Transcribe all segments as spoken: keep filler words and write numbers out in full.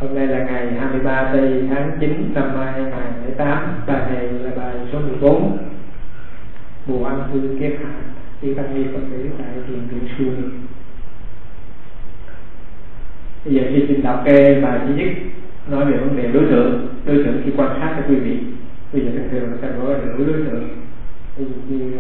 Hôm nay là ngày hai mươi ba tây tháng chín năm hai nghìn không trăm lẻ tám. Bài này là bài số mười bốn. Mùa ăn hư kiết hạ. Đi tăng ni Phật tử tại thiền viện xuôi. Bây giờ khi xin đọc cái bài thứ nhất nói về vấn đề đối tượng. Đối tượng khi quan sát cho quý vị. Bây giờ thường thường ta gọi là đối đối tượng. Ví dụ như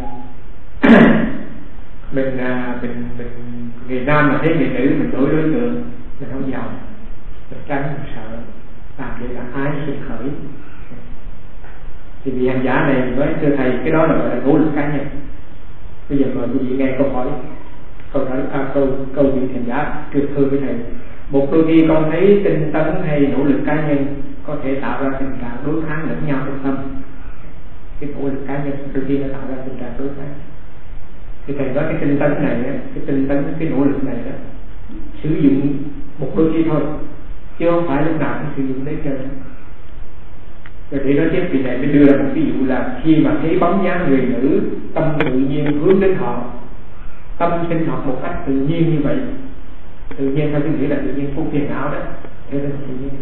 mình mình mình người nam mà thấy người nữ mình đối đối tượng mình không giàu, mình tránh, mình sợ làm vậy là ái sinh khởi. Thì vì hành giả này nói thưa thầy cái đó là gọi là nỗ lực cá nhân. Bây giờ mời quý vị nghe câu hỏi, câu hỏi à, câu câu vị hành giả trưa thưa với thầy. Một đôi khi con thấy tinh tấn hay nỗ lực cá nhân có thể tạo ra tình trạng đối kháng lẫn nhau trong tâm. Cái nỗ lực cá nhân đôi khi nó tạo ra tình trạng đối kháng. Thì thầy nói cái tinh tấn này, cái tinh tấn, cái nỗ lực này đó, sử dụng một đôi khi thôi, chứ không phải lúc nào cũng sử dụng đấy chơi. Rồi để nói tiếp thì này mới đưa ra một ví dụ là khi mà thấy bóng dáng người nữ, tâm tự nhiên hướng đến họ, tâm sinh hoạt một cách tự nhiên như vậy. Tự nhiên theo cái nghĩa là tự nhiên không phiền não đó, thế nên tự nhiên.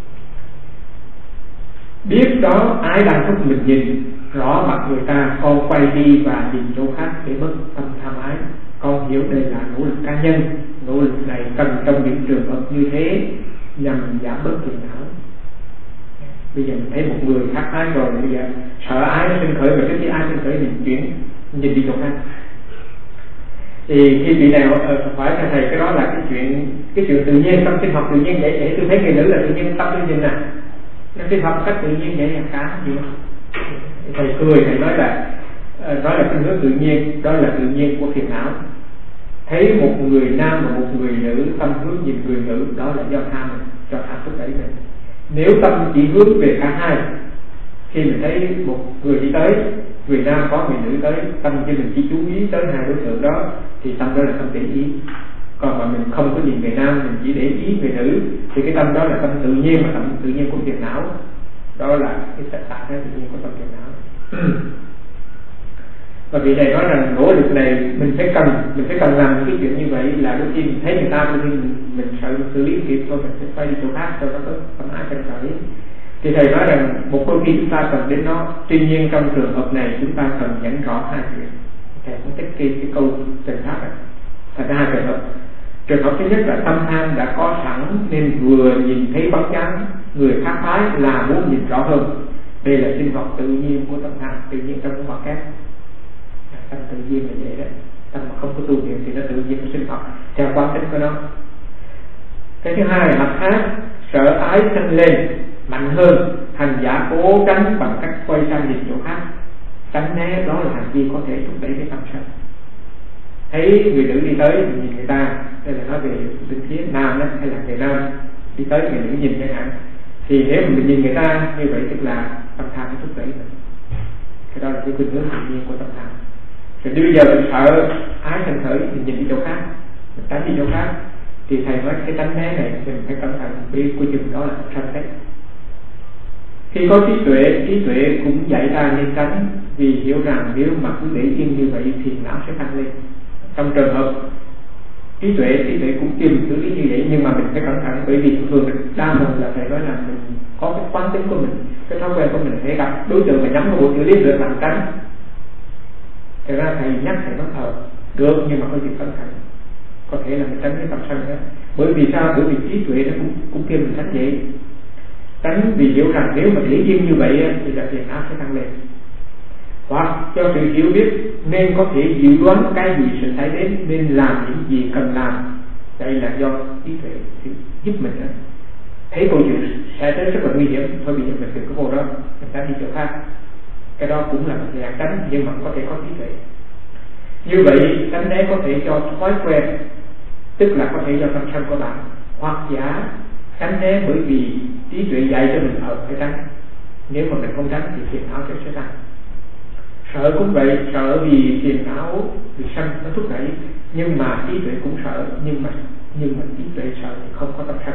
Biết đó ai đang thúc mình nhìn rõ mặt người ta, con quay đi và nhìn chỗ khác để mất tâm tham ái. Con hiểu đây là nỗ lực cá nhân. Nỗ lực này cần trong những trường hợp như thế nhằm giảm bớt phiền não. Bây giờ mình thấy một người khác ái rồi, bây giờ sợ ái nó sinh khởi, mà trước khi ai sinh khởi mình chuyển nhìn đi chỗ khác. Thì khi vị này hỏi cho thầy cái đó là cái chuyện cái chuyện tự nhiên, tâm sinh học tự nhiên vậy. Vậy tôi thấy người nữ là tự nhiên tâm tôi nhìn nè, nó sinh học cách tự nhiên vậy là cá gì. Thầy cười, thầy nói là đó là cái hướng tự nhiên, đó là tự nhiên của phiền não. Thấy một người nam và một người nữ tâm hướng nhìn người nữ, đó là do tham mình, cho tham thúc đẩy mình. Nếu tâm chỉ hướng về cả hai, khi mình thấy một người đi tới, người nam có người nữ tới, tâm khi mình chỉ chú ý tới hai đối tượng đó thì tâm đó là tâm để ý. Còn mà mình không có nhìn người nam, mình chỉ để ý người nữ thì cái tâm đó là tâm tự nhiên, mà tâm tự nhiên của phiền não. Đó là cái tất cả cái tự nhiên của tâm phiền não. Và vì này nói rằng nỗ lực này mình phải cần mình phải cần làm cái chuyện như vậy, là đôi khi mình thấy người ta đôi khi mình, mình sợ xử lý kịp thôi, mình sẽ quay đi chỗ khác cho nó có tâm ái chân khởi. Thì thầy nói rằng một đôi khi chúng ta cần đến nó, tuy nhiên trong trường hợp này chúng ta cần nhận rõ hai chuyện. Thầy phân tích cái, cái câu tình pháp này thành ra hai trường hợp. Trường hợp thứ nhất là tâm tham đã có sẵn nên vừa nhìn thấy bóng dáng người khác phái là muốn nhìn rõ hơn. Đây là sinh hoạt tự nhiên của tâm tham, tự nhiên trong hoạt kép. Tâm tự nhiên là vậy đó. Tâm mà không có tu luyện thì nó tự nhiên nó sinh hoạt theo quán tính của nó. Cái thứ hai là mặt khác, sợ ái sinh lên mạnh hơn, hành giả cố tránh bằng cách quay sang nhìn chỗ khác, tránh né. Đó là hành vi có thể thúc đẩy cái tâm sân. Thấy người nữ đi tới mình nhìn người ta, đây là nói về bên phía nam đó, hay là người nam đi tới người nữ nhìn chẳng hạn, thì nếu mà mình nhìn người ta như vậy tức là tâm tham nó thúc đẩy mình. Cái đó là cái khuynh hướng tự nhiên của tâm tham. Rồi bây giờ mình sợ ái thành khởi, mình nhìn đi chỗ khác, mình tránh đi chỗ khác, thì thầy nói cái tránh né này mình phải cẩn thận, vì cuối chừng đó là sanh thế. Khi có trí tuệ, trí tuệ cũng dạy ta nên tránh, vì hiểu rằng nếu mà cứ để yên như vậy thì não sẽ tăng lên. Trong trường hợp trí tuệ, trí tuệ cũng tìm xử lý như vậy, nhưng mà mình phải cẩn thận, bởi vì thường thường đa phần là thầy nói là mình có cái quán tính của mình, cái thói quen của mình sẽ gặp đối tượng mà nhắm vào bộ xử lý được làm tránh. Thật ra thầy nhắc thầy nói thờ được, nhưng mà có gì cẩn thận, có thể là mình tránh cái tâm sân đó. Bởi vì sao? Bởi vì trí tuệ nó cũng cũng kêu mình tránh vậy. Tránh vì hiểu rằng nếu mà để yên như vậy thì là phiền não sẽ tăng lên. Hoặc cho sự hiểu biết nên có thể dự đoán cái gì sẽ xảy đến, nên làm những gì cần làm. Đây là do trí tuệ giúp mình đó. Thấy câu chuyện sẽ tới rất là nguy hiểm, thôi bây giờ mình đừng có vô đó, mình tránh đi chỗ khác. Cái đó cũng là một dạng tránh, nhưng mà có thể có trí tuệ. Như vậy tránh né có thể cho thói quen, tức là có thể do tâm sân của bạn, hoặc giả tránh né bởi vì trí tuệ dạy cho mình ở phải tránh. Nếu mà mình không tránh thì phiền não sẽ sẽ tăng. Sợ cũng vậy, sợ vì phiền não, vì sân nó thúc đẩy, nhưng mà trí tuệ cũng sợ, nhưng mà nhưng mà trí tuệ sợ thì không có tâm sân.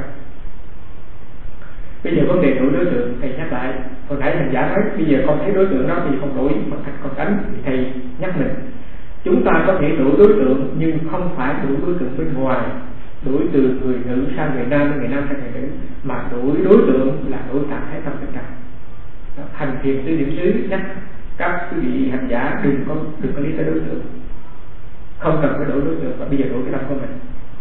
Bây giờ vấn đề đổi đối tượng thầy nhắc lại. Hồi nãy hành giả nói bây giờ con thấy đối tượng đó thì không đổi bằng cách con tránh, thì thầy nhắc mình chúng ta có thể đổi đối tượng nhưng không phải đổi đối tượng bên ngoài, đổi từ người nữ sang người nam, người nam sang người nữ, mà đối đối tượng là đối trạng thái tâm bên trong. Hành thiền sư điểm xứ nhắc các quý vị hành giả đừng có đừng có lý tới đối tượng, không cần phải đổi đối tượng, và bây giờ đổi cái tâm của mình.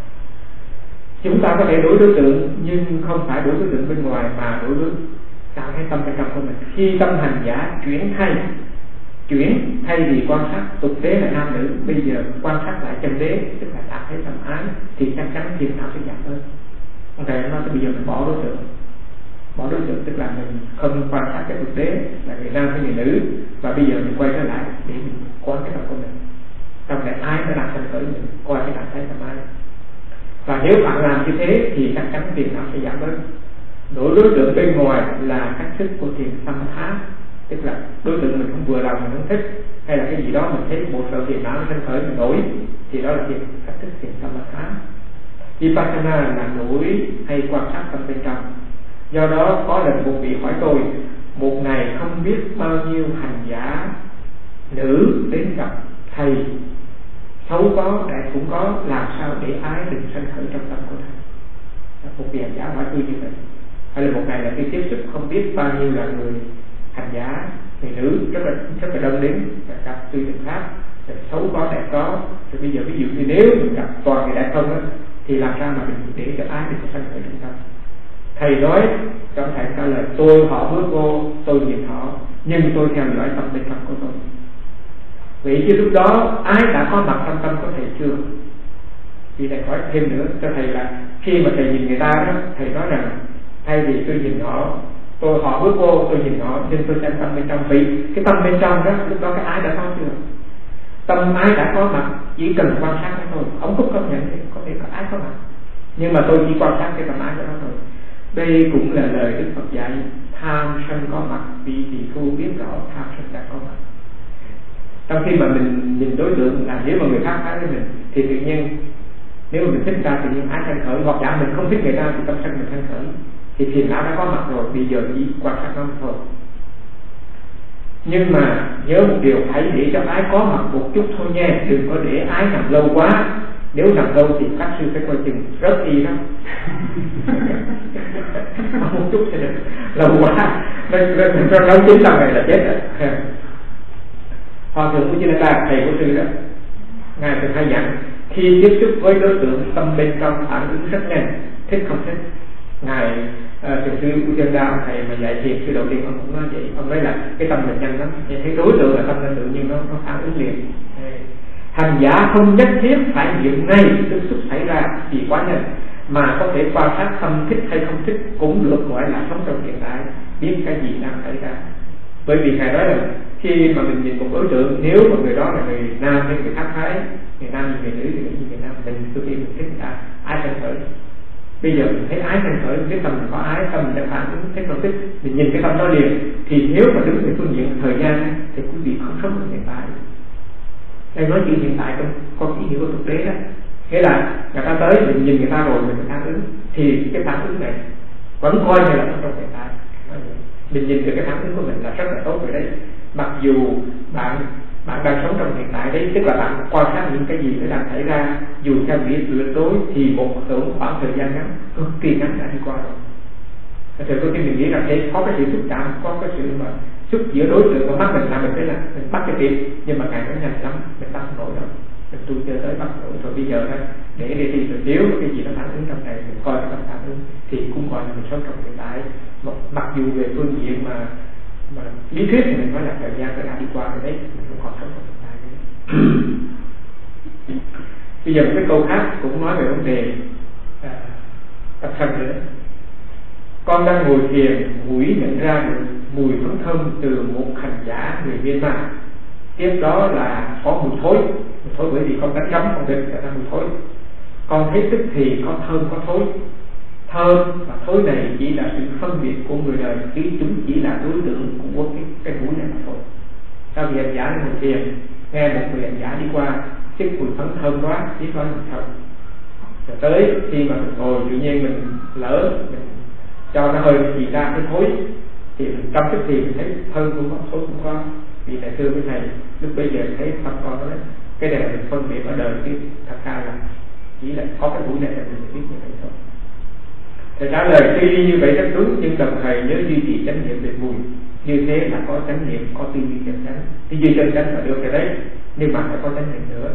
Chúng ta có thể đổi đối tượng nhưng không phải đổi đối tượng bên ngoài, mà đổi đối trạng thái tâm bên trong của mình. Khi tâm hành giả chuyển thay chuyển thay vì quan sát tục đế là nam nữ, bây giờ quan sát lại chân đế, tức là trạng thái tâm ái, thì chắc chắn phiền não sẽ giảm hơn. Ông thầy nói bây giờ mình bỏ đối tượng, bỏ đối tượng tức là mình không quan sát cái thực tế là người nam hay người nữ, và bây giờ mình quay trở lại để mình quan cái tâm của mình, tâm này ai nó đang sanh khởi, mình coi cái trạng thái tâm ai. Và nếu bạn làm như thế thì chắc chắn tiền não sẽ giảm bớt. Đối đối tượng bên ngoài là cách thức của thiền tâm thái, tức là đối tượng mình không vừa lòng, mình không thích, hay là cái gì đó mình thấy một sự thiền não sanh khởi mình nổi, thì đó là thiền cách thức thiền tâm thái. Vipassana là nổi hay quan sát tâm bên trong. Do đó có lần một vị hỏi tôi, một ngày không biết bao nhiêu hành giả nữ đến gặp thầy, xấu có đẹp cũng có, làm sao để ái đừng sanh khởi trong tâm của thầy. Một vị hành giả hỏi tôi như vậy. Hay là một ngày là tôi tiếp xúc không biết bao nhiêu là người hành giả, người nữ rất là rất là đông đến gặp tôi từng khác, xấu có đẹp có. Thì bây giờ ví dụ như nếu mình gặp toàn người đẹp không đó, thì làm sao mà mình để cho ái đừng sanh khởi trong tâm. Thầy nói trong thầy trả lời, tôi họ bước vô, tôi nhìn họ, nhưng tôi theo dõi tâm bên trong của tôi. Vậy chứ lúc đó ái đã có mặt trong tâm của thầy chưa? Vì thầy hỏi thêm nữa cho thầy là khi mà thầy nhìn người ta đó, thầy nói rằng thay vì tôi nhìn họ, tôi họ bước vô, tôi nhìn họ, nhưng tôi xem tâm bên trong. Vì cái tâm bên trong đó, lúc đó cái ái đã có chưa? Tâm ái đã có mặt, chỉ cần quan sát cái thôi, không có công nhận thì có thể có ái có mặt, nhưng mà tôi chỉ quan sát cái tâm ái của nó thôi. Đây cũng là lời Đức Phật dạy, tham sân có mặt, vị tỳ phu biết rõ tham sân đã có mặt. Trong khi mà mình nhìn đối tượng là nếu mà người khác ái với mình, thì tự nhiên nếu mà mình thích ra tự nhiên ái sanh khởi, hoặc giả mình không thích người ta thì tâm sân mình sanh khởi, thì phiền não đã có mặt rồi, bây giờ chỉ quan sát nó thôi. Nhưng mà nhớ một điều, hãy để cho ái có mặt một chút thôi nha, đừng có để ái nằm lâu quá. Nếu nằm lâu thì các sư phải coi chừng rớt đi đó. Một chút thì được, lâu quá nó nó nó chín lần này là chết rồi. Hòa thượng Ujjinaka, thầy của sư đó, ngài từng hay dặn khi tiếp xúc với đối tượng, tâm bên trong phản ứng rất nhanh, thích không thích. Ngài thượng sư Ujjinaka, ông thầy mà dạy thiền sư đầu tiên, ông cũng nói vậy. Ông nói là cái tâm mình nhanh lắm, thấy đối tượng là tâm nó tự nhiên nó nó phản ứng liền. Hành giả không nhất thiết phải hiện ngay tiếp xúc xảy ra vì quá nhanh, mà có thể quan sát tâm thích hay không thích cũng được, gọi là sống trong hiện tại, biết cái gì đang xảy ra. Bởi vì ngài nói là khi mà mình nhìn một đối tượng, nếu mà người đó là người nam hay người khác phái, người nam hay người nữ thì mình người nam, mình tự nhiên mình thích người ta, ái sanh khởi. Bây giờ mình thấy ái sanh khởi, biết tâm mình có ái, tâm mình đã phản ứng thích không thích, mình nhìn cái tâm đó liền. Thì nếu mà đứng về phương diện thời gian thì quý vị không sống trong hiện tại. Đây nói chuyện hiện tại trong con ý nghĩa của thực tế đó, nghĩa là người ta tới mình nhìn người ta rồi mình phản ứng, thì cái phản ứng này vẫn coi như là trong hiện tại. Mình nhìn được cái phản ứng của mình là rất là tốt rồi đấy. Mặc dù bạn bạn đang sống trong hiện tại đấy, tức là bạn quan sát những cái gì nó đang xảy ra, dù theo nghĩa tuyệt đối thì một tưởng khoảng thời gian ngắn, cực kỳ ngắn đã đi qua rồi. Thật sự có khi mình nghĩ là thế có cái sự xúc chạm, có cái sự mà xúc giữa đối tượng và mắt mình làm mình thấy là mình bắt cái kịp, nhưng mà ngày nó nhanh lắm, mình bắt không nổi đâu. Mình tu chơi tới bắt nổi rồi, bây giờ đó để để đi rồi, nếu cái gì nó phản ứng trong này mình coi nó phản ứng thì cũng gọi là mình sống trong hiện tại. Mặc dù về phương diện mà mà lý thuyết thì mình nói là thời gian đã đi qua rồi đấy, mình không còn sống trong hiện tại nữa. Bây giờ một cái câu khác cũng nói về vấn đề à, tập sân nữa. Con đang ngồi thiền, mũi nhận ra được mùi phấn thơm từ một hành giả người Myanmar. Tiếp đó là có mùi thối, mùi thối bởi vì con đánh gấm con định ra mùi thối. Con thấy tức thì có thơm có thối. Thơm và thối này chỉ là sự phân biệt của người đời, chứ chúng chỉ là đối tượng của cái, cái mũi này mà thôi. Sau vị hành giả lên ngồi thiền, nghe một người hành giả đi qua, chiếc mùi phấn thơm quá, biết nói mùi thơm. Rồi tới khi mà mình ngồi tự nhiên mình lỡ mình cho nó hơi gì ra cái thối, thì mình trong tức thì mình thấy thơm cũng có, thối cũng có. Vì thầy xưa với thầy lúc bây giờ thấy tâm con nói cái này là mình phân biệt ở đời, chứ thật ra là chỉ là có cái mũi này là mình biết như vậy thôi. Thầy trả lời tuy như vậy rất đúng, nhưng đồng thời nhớ duy trì chánh niệm về mùi, như thế là có chánh niệm, có tư duy chân chánh. Tư duy chân chánh là được cái đấy, nhưng mà phải có chánh niệm nữa.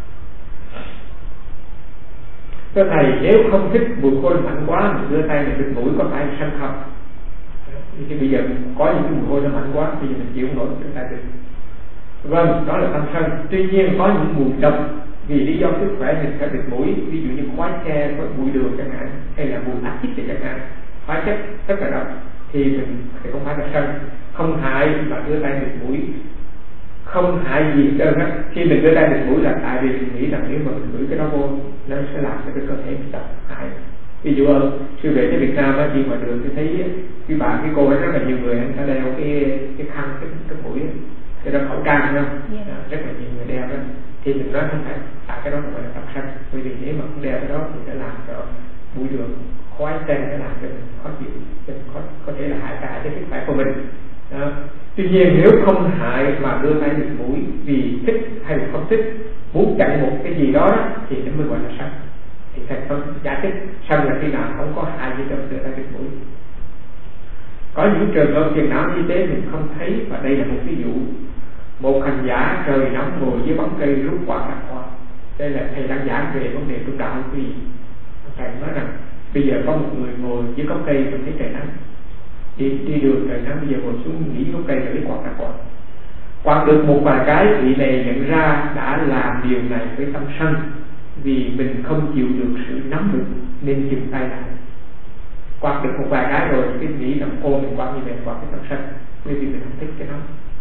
Thưa thầy, nếu không thích mùi hôi mạnh quá mình đưa tay mình bịt mũi có phải sanh không? Thì bây giờ có những cái mùi hôi nó mạnh quá, bây giờ mình chịu không nổi đưa tay bịt. Vâng, đó là tâm sân. Tuy nhiên có những mùi độc vì lý do sức khỏe mình phải bịt mũi, ví dụ như khói xe, có bụi đường chẳng hạn, hay là mùi axit chẳng hạn, hóa chất rất là độc, thì mình thì không phải là sân. Không hại mà đưa tay bịt mũi, không hại gì hết trơn á. Khi mình đưa tay bịt mũi là tại vì mình nghĩ rằng nếu mà mình ngửi cái đó vô nó sẽ làm cho cái cơ thể mình độc hại. Ví dụ sư về tới Việt Nam á, khi mà đường tôi thấy cái bạn cái cô ấy rất là nhiều người anh ta đeo cái cái khăn cái cái mũi ấy. Cái đó khẩu trang không? Yeah. À, rất là nhiều người đeo đó. Thì mình nói không phải tại cái đó gọi là tập sân, bởi vì nếu mà không đeo cái đó thì sẽ làm cho bụi đường khói sen sẽ làm cho mình khó chịu, mình có có thể là hại cả cái sức khỏe của mình. Đó. Tuy nhiên nếu không hại mà đưa tay bịt mũi vì thích hay là không thích, muốn chặn một cái gì đó thì nó mới gọi là sân. Thì thầy không giải thích sân là khi nào không có hại gì đâu đưa tay bịt mũi. Có những trường hợp phiền não y tế mình không thấy, và đây là một ví dụ. Một hành giả trời nóng ngồi dưới bóng cây rút quả cà hoa. Đây là thầy đang giảng về vấn đề trung đạo. Vì thầy nói rằng bây giờ có một người ngồi dưới gốc cây mình thấy trời nắng, đi đi đường trời nắng, bây giờ ngồi xuống nghỉ gốc cây rồi lấy quả cà hoa. Quạt được một vài cái, vị này nhận ra đã làm điều này với tâm sân, vì mình không chịu được sự nóng được nên dừng tay lại. Quạt được một vài cái rồi cái nghĩ rằng ô mình quạt như vậy quạt cái tâm sân, bởi vì mình không thích cái đó.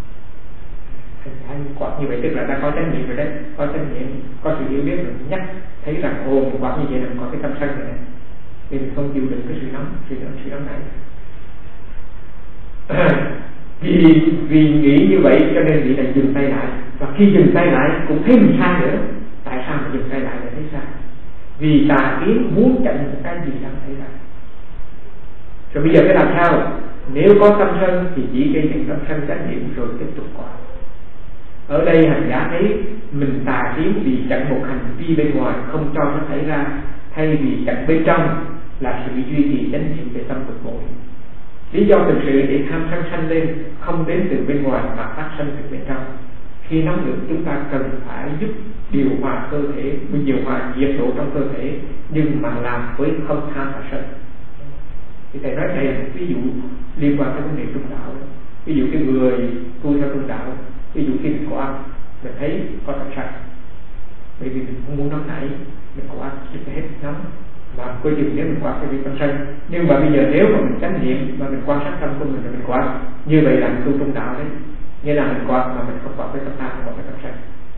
Anh quạt như vậy tức là đã có trách nhiệm rồi đấy, có trách nhiệm, có sự hiểu biết rồi nhắc thấy rằng ô mình quạt như vậy là có cái tâm sân rồi đấy, nên mình không chịu được cái sự nóng, sự nóng, sự nóng này. vì vì nghĩ như vậy cho nên nghĩ là dừng tay lại, và khi dừng tay lại cũng thấy mình sai nữa. Tại sao mà dừng tay lại lại thấy sai? Vì tà kiến muốn chặn một cái gì đang xảy ra. Rồi bây giờ phải làm sao? Nếu có tâm sân thì chỉ gây những tâm sân chánh niệm rồi tiếp tục qua. Ở đây hành giả thấy mình tà kiến vì chặn một hành vi bên ngoài không cho nó xảy ra, thay vì chặn bên trong là sự duy trì chánh niệm về tâm bực bội. Lý do thực sự để tham sân sanh lên không đến từ bên ngoài mà phát sanh từ bên trong. Khi nóng được chúng ta cần phải giúp điều hòa cơ thể, điều hòa nhiệt độ trong cơ thể, nhưng mà làm với không tham và sân. Thì thầy nói đây là một ví dụ liên quan tới vấn đề trung đạo. Ví dụ cái người tu theo trung đạo, ví dụ khi mình có ăn mình thấy có tâm sân, bởi vì mình không muốn nóng nảy, mình có ăn chỉ phải hết nóng mà coi chừng nếu mình quạt cái việc tâm sân. Nhưng mà bây giờ nếu mà mình chánh niệm mà mình quan sát tâm của mình rồi mình quạt, như vậy là mình tu trung đạo đấy, như là mình quạt mà mình không quạt với tâm tham, không quạt với tâm sân.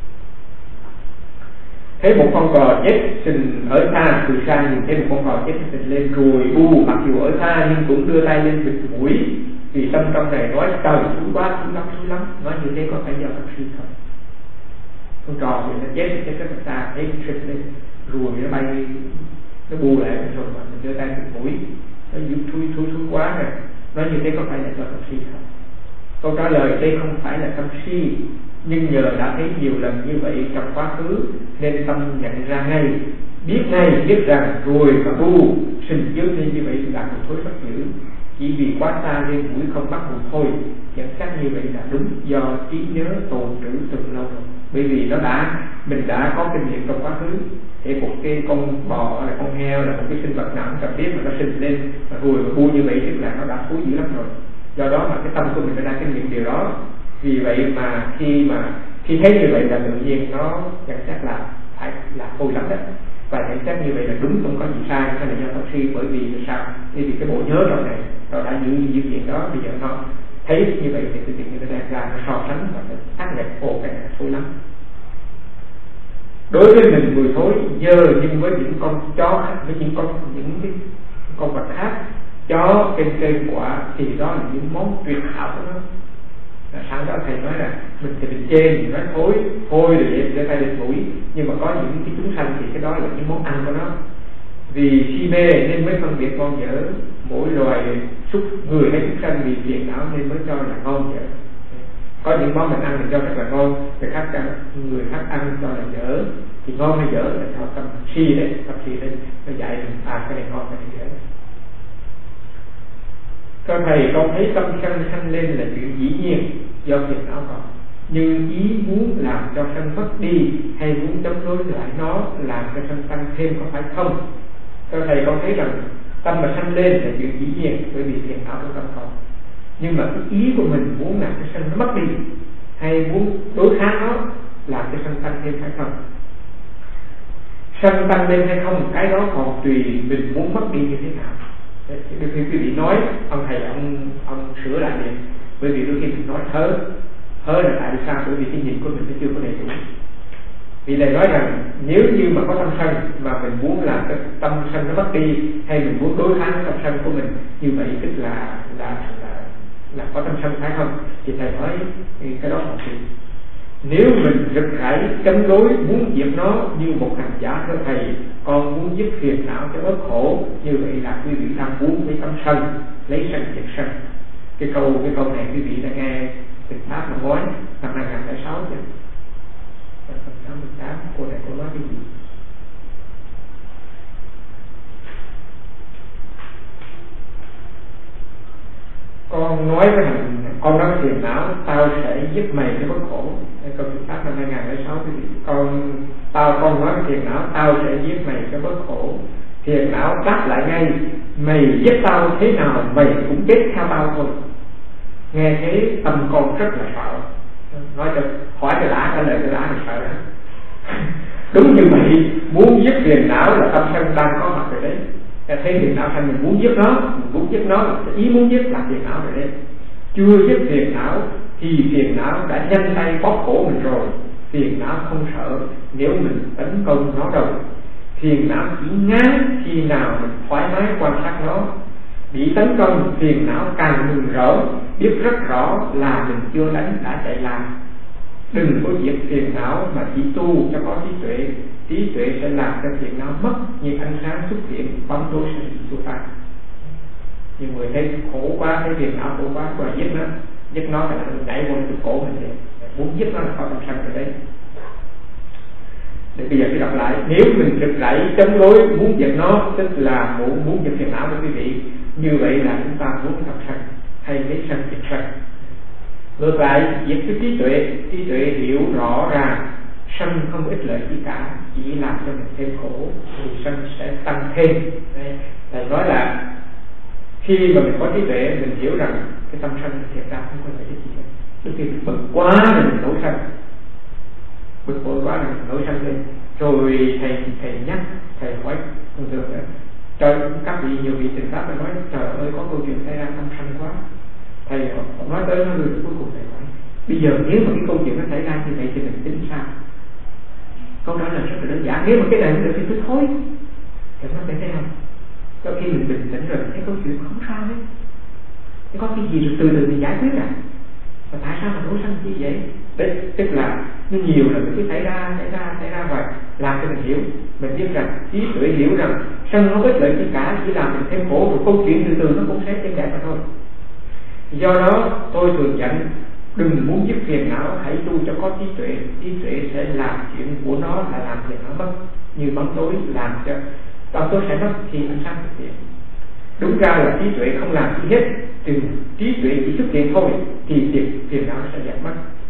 Thấy một con cò chết sình ở xa, từ xa nhìn thấy một con cò chết sình lên ruồi bu, mặc dù ở xa nhưng cũng đưa tay lên bịt mũi, vì tâm trong này nói trời thúi quá, thúi lắm, thúi lắm. Nói như thế có phải do tâm si không? Con cò thì nó chết thì chết rất là xa, thấy sình lên ruồi nó bay, nó bu lại rồi mà mình đưa tay bịt mũi, nó thui thui thui quá rồi. Nói như thế có phải là do tâm si không? Câu trả lời đây không phải là tâm si, nhưng nhờ đã thấy nhiều lần như vậy trong quá khứ nên tâm nhận ra ngay, biết ngay, biết rằng ruồi và bu sinh trước nên như vậy là mùi thối rất dữ. Chỉ vì quá xa nên mũi không bắt mùi thôi. Nhận xác như vậy là đúng, do trí nhớ tồn trữ từ lâu rồi. Bởi vì nó đã mình đã có kinh nghiệm trong quá khứ. Thì một cái con bò là con heo là một cái sinh vật nào cần biết mà nó sinh lên mà ruồi và bu như vậy tức là nó đã thối dữ lắm rồi. Do đó mà cái tâm của mình đã kinh nghiệm điều đó. Vì vậy mà khi mà khi thấy như vậy là tự nhiên nó nhận xét là phải là hôi lắm đấy, và nhận xét như vậy là đúng, không có gì sai, hay là do tâm si. Bởi vì sao? Bởi vì cái bộ nhớ trong này nó đã giữ những chuyện đó, bây giờ nó thấy như vậy thì tự nhiên nó đem ra nó so sánh và nó ác liệt, ồ cái này hôi lắm. Đối với mình mùi thối dơ, nhưng với những con chó khác, với những con những cái con vật khác, chó trên cây quả thì đó là những món tuyệt hảo của nó. Sáng đó thầy nói là mình thì mình chê, mình nói thối, hôi rồi vậy để tay lên mũi, nhưng mà có những cái chúng sanh thì cái đó là những món ăn của nó. Vì si mê nên mới phân biệt ngon dở, mỗi loài súc người hay súc sanh vì phiền não nên mới cho là ngon dở. Có những món mình ăn thì cho rất là ngon, người khác người khác ăn cho là dở, thì ngon hay dở là cho tâm si đấy, tâm si đấy nó dạy mình à cái này ngon cái này dở. Thưa thầy, con thấy tâm sân sanh lên là chuyện dĩ nhiên do phiền não có, nhưng ý muốn làm cho sân mất đi hay muốn chống đối lại nó làm cho sân tăng thêm có phải không? Thưa thầy, con thấy rằng tâm mà sanh lên là chuyện dĩ nhiên bởi vì phiền não trong tâm không, nhưng mà cái ý của mình muốn làm cho sân nó mất đi hay muốn đối kháng nó làm cho sân tăng thêm phải không? Sân tăng lên hay không cái đó còn tùy mình muốn mất đi như thế nào. Đôi khi quý vị nói ông thầy ông ông sửa lại đi, bởi vì đôi khi mình nói thớ thớ là tại sao? Bởi vì cái nhìn của mình nó chưa có đầy đủ. Vì thầy nói rằng nếu như mà có tâm sân mà mình muốn làm cái tâm sân nó mất đi hay mình muốn đối kháng tâm sân của mình, như vậy tức là là là, là có tâm sân phải không? Thì thầy nói cái đó là gì? Nếu mình rực rãi chống đối muốn diệt nó như một hành giả thưa thầy, con muốn giúp phiền não cho bớt khổ, như vậy là quý vị đang muốn với tâm sân, lấy sân diệt sân. Cái câu cái câu này quý vị đã nghe Tịnh Pháp năm ngoái năm hai nghìn lẻ sáu chứ? Năm mười tám cô này cô nói cái gì? Con nói với thằng con nói phiền não tao sẽ giúp mày cho bớt khổ. Câu Tịnh Pháp năm hai nghìn lẻ sáu con tao con nói phiền não tao sẽ giúp mày cho bớt khổ. Phiền não đáp lại ngay, mày giúp tao thế nào mày cũng chết theo tao thôi. Nghe thế tâm con rất là sợ, nói cho hỏi cho đã trả lời cho đã thì sợ. Đúng như vậy, muốn giúp phiền não là tâm sân đang có mặt rồi đấy. Thấy phiền não thành mình muốn giúp nó, mình muốn giúp nó, ý muốn giúp là phiền não rồi đấy. Chưa giúp phiền não thì phiền não đã nhanh tay bóp cổ mình rồi. Phiền não không sợ nếu mình tấn công nó đâu. Phiền não chỉ ngán khi nào mình thoải mái quan sát nó. Bị tấn công phiền não càng mừng rỡ, biết rất rõ là mình chưa đánh đã chạy làm. Đừng có diệt phiền não mà chỉ tu cho có trí tuệ. Trí tuệ sẽ làm cho phiền não mất như ánh sáng xuất hiện bóng tối sẽ bị xua tan. Nhiều người thấy khổ quá, thấy phiền não khổ quá, và giết nó, giết nó phải là nhảy vô từ cổ mình vậy. Muốn giết nó là có tâm sân rồi đấy. Để bây giờ tôi đọc lại, nếu mình rực rãi chống đối muốn diệt nó, tức là muốn muốn diệt phiền não của quý vị, như vậy là chúng ta muốn tập sân hay lấy sân diệt sân. Ngược lại, diệt cái trí tuệ, trí tuệ hiểu rõ ràng sân không ích lợi gì cả, chỉ làm cho mình thêm khổ, thì sân sẽ tăng thêm. Đây, thầy nói là khi mà mình có trí tuệ, mình hiểu rằng cái tâm sân thiệt ra không có lợi ích gì hết. Đôi khi mình bực quá là mình nổi sân, bực bội quá là mình nổi sân lên, rồi thầy thầy nhắc, thầy hỏi thường thường là trời, các vị nhiều vị Tịnh Pháp đã nói trời ơi có câu chuyện xảy ra tâm sân quá. Thầy họ nói tới nó rồi cuối cùng thầy hỏi bây giờ nếu mà cái câu chuyện nó xảy ra như vậy thì mình tính sao? Câu trả lời rất là đơn giản, nếu mà cái này không được thì cứ thôi, thì nó sẽ thế không? Có khi mình bình tĩnh rồi thấy câu chuyện không sao hết, thế có cái gì rồi từ từ mình giải quyết à? Và tại sao mà nổi sân như vậy? Đấy, tức là nó nhiều là cái xảy ra xảy ra xảy ra vậy làm cho mình hiểu, mình biết rằng trí tuệ hiểu rằng sân không ích lợi gì cả, chỉ làm mình thêm khổ, rồi câu chuyện từ từ nó cũng sẽ êm đẹp mà thôi. Do đó tôi thường dặn đừng muốn giúp phiền não, hãy tu cho có trí tuệ. Trí tuệ sẽ làm chuyện của nó là làm phiền não mất, như bóng tối làm cho bóng tối sẽ mất khi ánh sáng xuất hiện. Đúng ra là trí tuệ không làm gì hết, từ trí tuệ chỉ xuất hiện thôi thì phiền phiền não sẽ dẹp mất.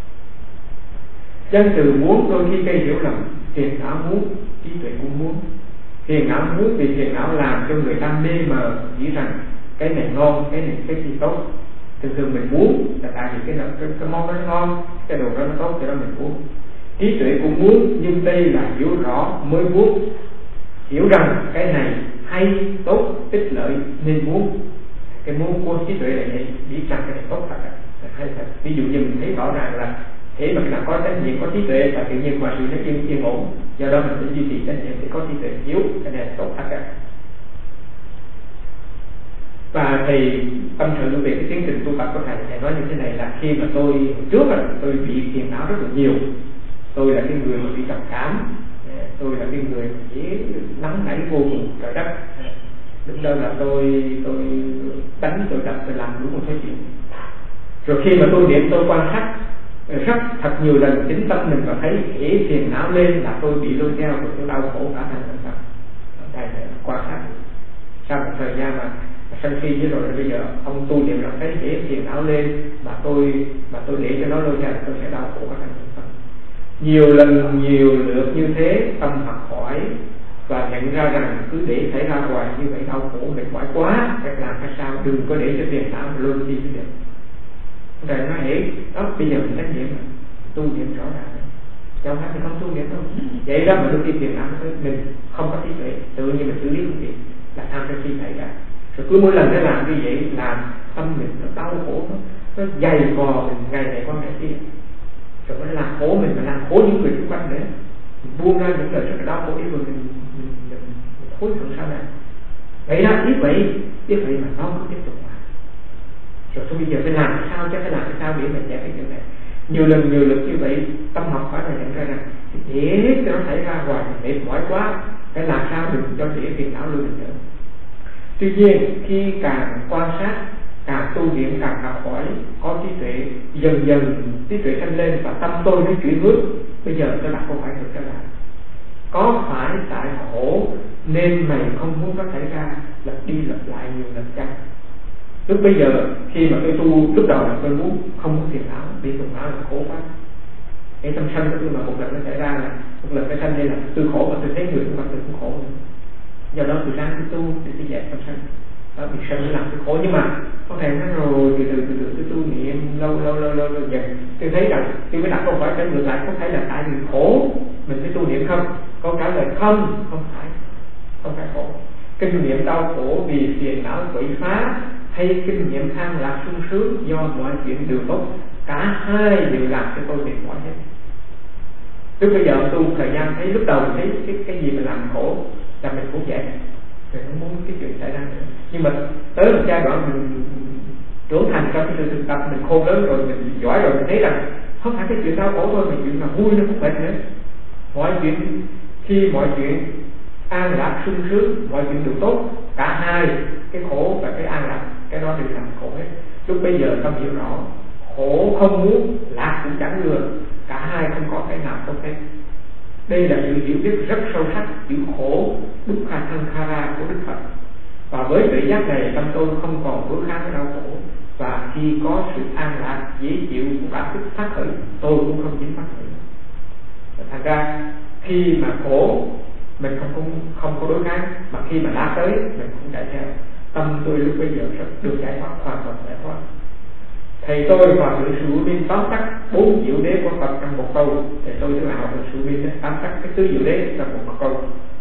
Chân từ muốn đôi khi gây hiểu lầm, phiền não muốn, trí tuệ cũng muốn. Phiền não muốn vì phiền não làm cho người ta mê mờ, nghĩ rằng cái này ngon, cái này cái gì tốt. Thường thường mình muốn là tại vì cái, cái, cái món đó nó ngon, cái đồ đó nó tốt, cho đó mình muốn. Trí tuệ cũng muốn, nhưng đây là hiểu rõ mới muốn. Hiểu rằng cái này hay, tốt, ích lợi nên muốn. Cái muốn của trí tuệ là vậy, biết rằng cái này tốt thật, hay thật. Ví dụ như mình thấy rõ ràng là thế mà là có trách nhiệm, có trí tuệ và tự nhiên mọi sự nó yên yên ổn, do đó mình sẽ duy trì trách nhiệm để có trí tuệ hiểu cái này là tốt thật cả. Và thầy tâm sự về cái tiến trình tu tập của thầy, thầy nói như thế này là khi mà tôi trước là tôi bị phiền não rất là nhiều, tôi là cái người mà bị trầm cảm, tôi là cái người mà dễ nóng nảy vô cùng trời đất. Lúc đó là tôi tôi đánh, tôi đập, tôi làm đúng một số chuyện. Rồi khi mà tôi niệm, tôi quan sát rất thật nhiều lần chính tâm mình và thấy hễ phiền não lên là tôi bị lôi theo, rồi tôi đau khổ cả thành thân. Thầy quan sát sau một thời gian mà sân si với rồi bây giờ ông tu niệm là cái dễ phiền não lên mà tôi mà tôi để cho nó lâu dài tôi sẽ đau khổ các thành phần. Nhiều lần nhiều lượt như thế tâm học hỏi và nhận ra rằng cứ để xảy ra hoài như vậy đau khổ mệt mỏi quá, phải làm cái sao đừng có để cho phiền não mà luôn đi như vậy. Rồi nó hiểu đó, bây giờ mình trách nhiệm tu niệm rõ ràng trong hai mình không tu niệm đâu vậy đó mà đôi khi phiền não với mình không có trí tuệ tự nhiên mình xử lý công việc là tham sân si xảy ra. Rồi cứ mỗi lần nó làm như vậy làm tâm mình nó đau khổ, nó, nó dày vò mình ngày này qua ngày kia, rồi nó làm khổ mình mà làm khổ những người xung quanh nữa, mình buông ra những lời rất là đau khổ đi rồi mình mình, mình, mình hối hận sau này. Vậy đó, biết vậy biết vậy mà nó không tiếp tục mà rồi thôi bây giờ phải làm sao chứ phải làm sao để mình giải quyết chuyện này. Nhiều lần nhiều lần như vậy tâm học phải là nhận ra rằng để cho nó xảy ra hoài mệt mỏi quá, phải làm sao đừng cho để phiền não lưu mình nữa. Tuy nhiên khi càng quan sát, càng tu luyện, càng học hỏi, có trí tuệ, dần dần trí tuệ thanh lên và tâm tôi nó chuyển hướng. Bây giờ tôi đặt câu hỏi ngược trở lại, có phải tại khổ nên mày không muốn nó xảy ra lặp đi lặp lại nhiều lần chăng? Lúc bây giờ khi mà tôi tu lúc đầu là tôi muốn không muốn phiền não, vì phiền não là khổ quá. Cái tâm sân của tôi mà một lần nó xảy ra là một lần cái sân đây là tôi khổ và tôi thấy người xung quanh tôi cũng khổ nữa. Do đó tôi ráng tôi tu để tôi dẹp tâm sân. Đó, việc sân nó làm tôi khổ, nhưng mà có thể nói rồi từ từ từ từ tôi tu niệm lâu lâu lâu lâu lâu dần tôi thấy rằng tôi mới đặt câu hỏi trở ngược lại, có phải là tại vì khổ mình mới tu niệm không? Câu trả lời không, không phải, không phải khổ. Kinh nghiệm đau khổ vì phiền não quậy phá hay kinh nghiệm an lạc sung sướng do mọi chuyện đều tốt, cả hai đều làm cho tôi mệt mỏi hết. Lúc bây giờ tu thời gian thấy lúc đầu thấy cái cái gì mình làm khổ là mình cũng vậy, rồi không muốn cái chuyện xảy ra nữa. Nhưng mà tới một giai đoạn mình trưởng thành trong cái sự thực tập, mình khôn lớn rồi, mình giỏi rồi, mình thấy rằng không phải cái chuyện đau khổ thôi, mà chuyện là vui nó cũng mệt nữa. Mọi chuyện khi mọi chuyện an lạc sung sướng, mọi chuyện đều tốt, cả hai cái khổ và cái an lạc cái đó đều làm khổ hết. Lúc bây giờ tâm hiểu rõ khổ không muốn, lạc cũng chẳng lừa, cả hai không có cái nào tốt hết. Đây là sự hiểu biết rất sâu sắc chữ khổ dukkha sankhara của Đức Phật. Và với tự giác này tâm tôi không còn đối kháng với đau khổ, và khi có sự an lạc dễ chịu của cảm thức phát khởi, tôi cũng không dính phát khởi. Thành ra khi mà khổ mình không không không có đối kháng, mà khi mà lạc tới mình cũng chạy theo. Tâm tôi lúc bây giờ rất được giải thoát, hoàn toàn giải thoát. Thầy tôi và sự sự biên tóm tắt bốn diệu đế của Phật trong một câu. Thầy tôi tức là học được sự biên tóm tắt cái tứ diệu đế trong một câu.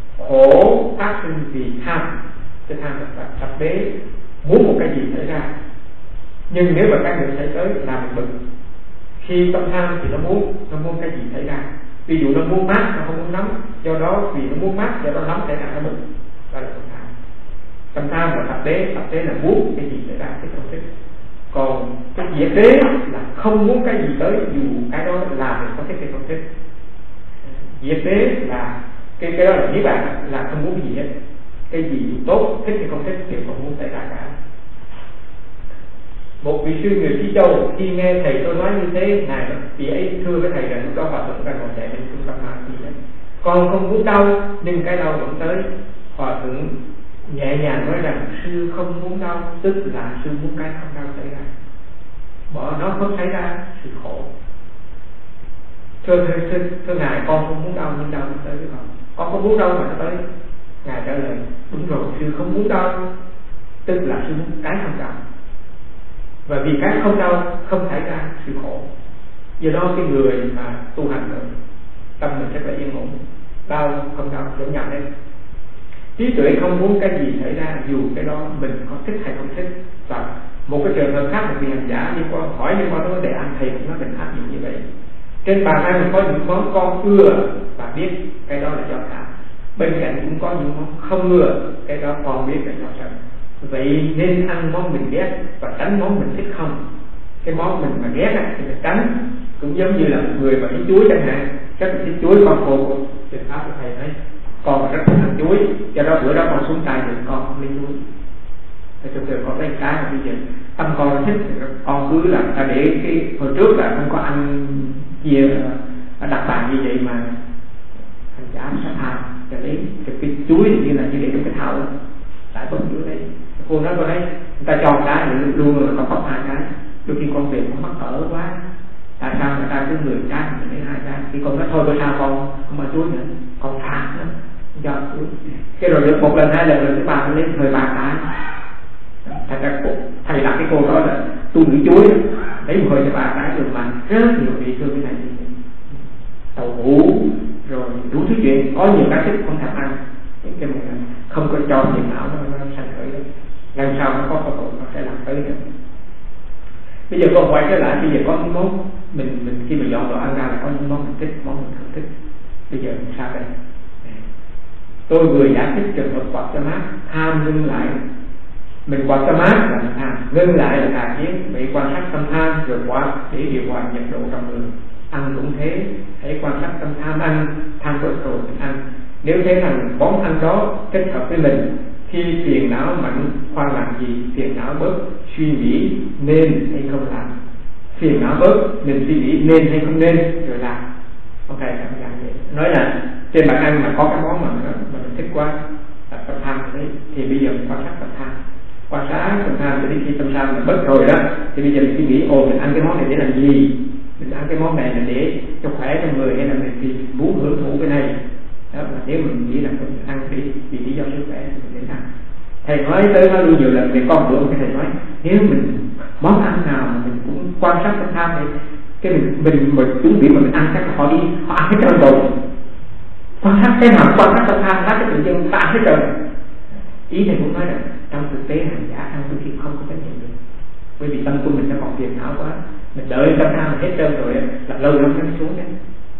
Khổ phát sinh vì tham, cái tham là tập đế muốn một cái gì xảy ra, nhưng nếu mà cái người xảy tới là mình bực. Khi tâm tham thì nó muốn nó muốn cái gì xảy ra, ví dụ nó muốn mát, nó không muốn nóng, do đó vì nó muốn mát, do đó nóng xảy ra nó bực. Đó là tâm tham. Tâm tham và tập đế, tập đế là muốn cái gì xảy ra, cái không thích. Còn cái diệt đế là không muốn cái gì tới, dù cái đó là mình có thích hay không thích. Diệt đế là cái cái đó là niết bàn, là không muốn cái gì hết, cái gì dù tốt, thích hay không thích đều không muốn xảy ra cả. Một vị sư người Chí Châu khi nghe thầy tôi nói như thế, ngài vị ấy thưa với thầy rằng lúc đó hòa thượng đang còn chạy đến trung tâm ma gì đấy, con không muốn đau nhưng cái đau vẫn tới. Hòa thượng nhẹ nhàng nói rằng sư không muốn đau, tức là sư muốn cái không đau xảy ra, bỏ nó không xảy ra sự khổ. Thưa, thưa, thưa, thưa ngài, con không muốn đau nhưng đau nó tới với con. Con không muốn đau mà nó tới. Ngài trả lời đúng rồi, sư không muốn đau, tức là sư muốn cái không đau, và vì cái không đau không xảy ra sự khổ. Do đó cái người mà tu hành rồi tâm mình rất là yên ổn, đau không đau giống nhau hết. Trí tuệ không muốn cái gì xảy ra dù cái đó mình có thích hay không thích. Và một cái trường hợp khác, một vị hành giả đi qua hỏi liên quan tới vấn đề ăn, thầy cũng nói mình áp dụng như vậy. Trên bàn ăn có những món con ưa và biết cái đó là do tham, bên cạnh cũng có những món không ưa, cái đó con biết là do sân. Vậy nên ăn món mình ghét và tránh món mình thích không. Cái món mình mà ghét thì mình tránh. Cũng giống như là một người mà thích chuối chẳng hạn, rất là thích chuối, con khổ trường pháp của thầy nói con rất thích ăn chuối, do đó bữa đó con xuống tay thì con không lấy chuối. Thì thực sự con lấy cái mà bây giờ tâm con thích thì con cứ là ta để cái hồi trước là không có ăn chia đặt bàn như vậy mà hành giả sát hại, cho lấy cái, cái chuối như là như để trong cái thau lại bấm chuối đấy Cô nói cô thấy người ta cho cái luôn là có có hai cái, đôi khi con việc con mắc cỡ quá, tại sao người ta cứ mười cái mình lấy hai cái, thì con nói thôi có sao con không mà chuối nữa, con phạt nữa cho chuối, cái rồi được một lần hai lần lần thứ ba nó lên mười ba cái. Thầy ta cô thầy đặt cái cô đó là tu nữ chuối lấy một hơi cho ba cái rồi mà rất nhiều vị thương cái này tàu hũ rồi đủ thứ chuyện, có nhiều cái thích không thèm ăn, cái mình không có cho niềm não nó, nó sanh khởi đấy, lần sau nó có cơ hội nó sẽ làm tới nữa. Bây giờ con quay trở lại, bây giờ có những món mình mình khi mà dọn đồ ăn ra là có những món mình thích, món mình không thích. Bây giờ mình sao đây? Tôi vừa giải thích trường hợp quạt cho mát, tham ngưng lại, mình quạt cho mát là mình tham, ngưng lại là tà kiến, bị quan sát tâm tham rồi quạt để điều hòa nhiệt độ trong người. Ăn cũng thế, hãy quan sát tâm tham ăn, tham rồi rồi mình ăn. Nếu thấy rằng món ăn đó kết hợp với mình, khi phiền não mạnh khoan làm gì, phiền não bớt, suy nghĩ nên hay không làm, phiền não bớt mình suy nghĩ nên hay không nên rồi làm. Ok, cảm giác vậy. Nói là trên bàn ăn mà có cái món mà, mà mình thích quá, là tâm tham đấy, thì bây giờ mình quan sát tâm tham, quan sát tâm tham cho đến khi tâm tham mình bớt rồi đó, thì bây giờ mình suy nghĩ ồ mình ăn cái món này để làm gì, mình ăn cái món này là để cho khỏe trong người hay là mình vì muốn hưởng thụ cái này. Đó là nếu mình nghĩ là mình ăn vì vì lý do sức khỏe thì mình nên ăn. Thầy nói tới nó luôn nhiều lần về con bữa cái thầy nói nếu mình món ăn nào mà mình cũng quan sát tâm tham thì cái mình mình mình chuẩn bị mà mình ăn chắc là họ đi họ ăn hết trơn rồi, quan sát cái nào quan sát tâm tham hết cái tự nhiên ta hết trơn. Ý thầy cũng nói là trong thực tế hành giả ăn đôi khi không có trách nhiệm được, bởi vì tâm của mình nó còn phiền não quá, mình đợi tâm tham hết trơn rồi là lâu lắm nó xuống đấy.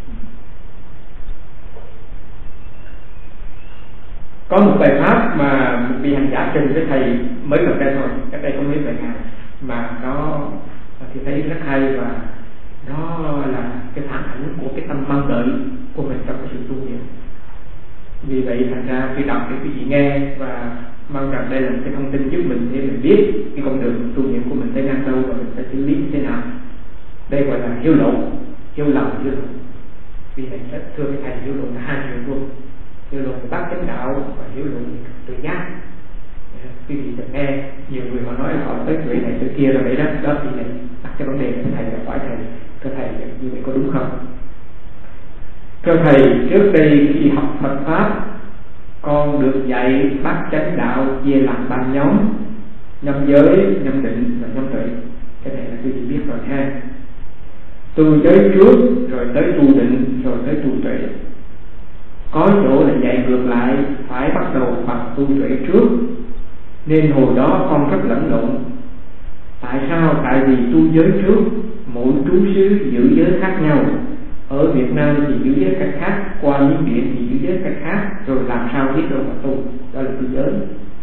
Có một bài pháp mà một vị hành giả trình với thầy mới gần đây thôi, cách đây không mấy vài ngày, mà nó thì thấy rất hay và nó là cái phản ảnh của cái tâm mong đợi của mình trong cái sự tu luyện. Vì vậy thành ra khi đọc để quý vị nghe và mong rằng đây là một cái thông tin giúp mình để mình biết cái con đường tu luyện của mình tới ngang đâu và mình phải xử lý như thế nào. Đây gọi là hiếu lộ, hiếu lòng, hiếu lộ. Vì vậy rất thưa với thầy, hiếu lộ là hai chuyện luôn. Hiếu lộ về bác chánh đạo và hiếu lộ về tự giác. Quý vị được nghe nhiều người họ nói là họ tới tuổi này tuổi kia là vậy đó, đó thì này đặt cái vấn đề của thầy là hỏi thầy, thưa thầy như vậy có đúng không? Thưa thầy, trước đây khi học Phật pháp con được dạy bát chánh đạo chia làm ba nhóm: nhóm giới, nhóm định và nhóm tuệ. Cái này là quý vị biết rồi ha. Tu giới trước rồi tới tu định rồi tới tu tuệ. Có chỗ là dạy ngược lại, phải bắt đầu bằng tu tuệ trước, nên hồi đó con rất lẫn lộn. Tại sao? Tại vì tu giới trước mỗi trú xứ giữ giới khác nhau. Ở Việt Nam thì giữ giới cách khác, qua Miến Điện thì giữ giới cách khác, rồi làm sao biết đâu mà tu, đó là tu giới.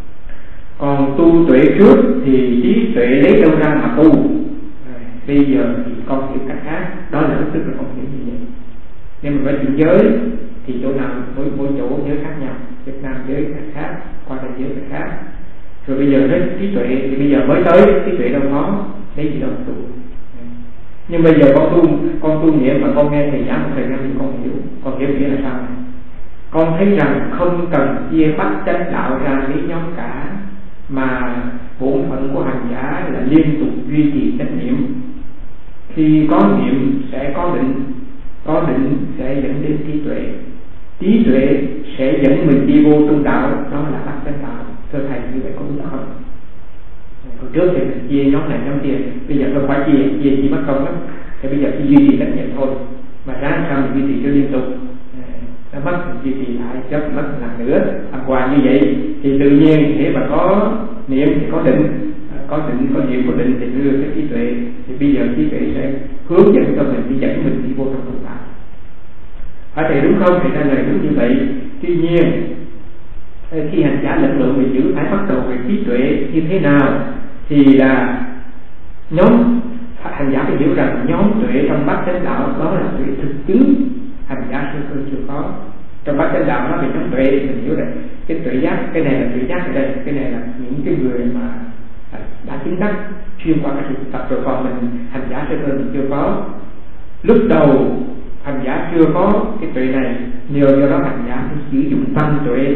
Còn tu tuệ trước thì trí tuệ lấy đâu ra mà tu. Bây giờ thì con hiểu cách khác, đó là lúc tức là con hiểu như vậy. Nên mình phải tu giới thì chỗ nào mỗi mỗi chỗ giới khác nhau, Việt Nam giới cách khác, qua đây giới cách khác. Rồi bây giờ đến trí tuệ thì bây giờ mới tới trí tuệ đâu có lấy gì đâu mà tu. Nhưng bây giờ con tu con tu niệm mà con nghe thầy giảng một thời gian thì con hiểu, con hiểu nghĩa là sao này? Con thấy rằng không cần chia bát chánh đạo ra lý nhóm cả, mà bổn phận của hành giả là liên tục duy trì chánh niệm. Khi có niệm sẽ có định, có định sẽ dẫn đến trí tuệ, trí tuệ sẽ dẫn mình đi vô tu đạo, đó là bát chánh đạo. Thưa thầy như vậy có đúng không? Hồi trước thì mình chia nhóm này nhóm kia, bây giờ không phải chia, chia chỉ mất công lắm. Thì bây giờ chỉ duy trì trách nhiệm thôi, mà ra sao mình duy trì cho liên tục, nó mất mình duy trì lại, chứ mất lần nữa. Ăn qua như vậy thì tự nhiên để mà có niệm thì có định, có định có niệm có định thì đưa cái trí tuệ, thì bây giờ trí tuệ sẽ hướng dẫn cho mình đi dẫn mình đi vô trong tu đạo. Phải thầy đúng không? Thì ra lời đúng như vậy. Tuy nhiên khi hành giả lẫn lộn về chữ phải bắt đầu về trí tuệ như thế nào thì là nhóm hành giả phải hiểu rằng nhóm tuệ trong bát chánh đạo đó là tuệ thực chứng, hành giả xưa chưa có. Trong bát chánh đạo nó về nhóm tuệ thì mình hiểu rằng cái tuệ giác, cái này là tuệ giác ở đây, cái này là những cái người mà đã chứng đắc chuyên qua các sự tập, rồi còn mình hành giả xưa mình chưa có. Lúc đầu hành giả chưa có cái tuệ này, nhờ do đó hành giả phải sử dụng tâm tuệ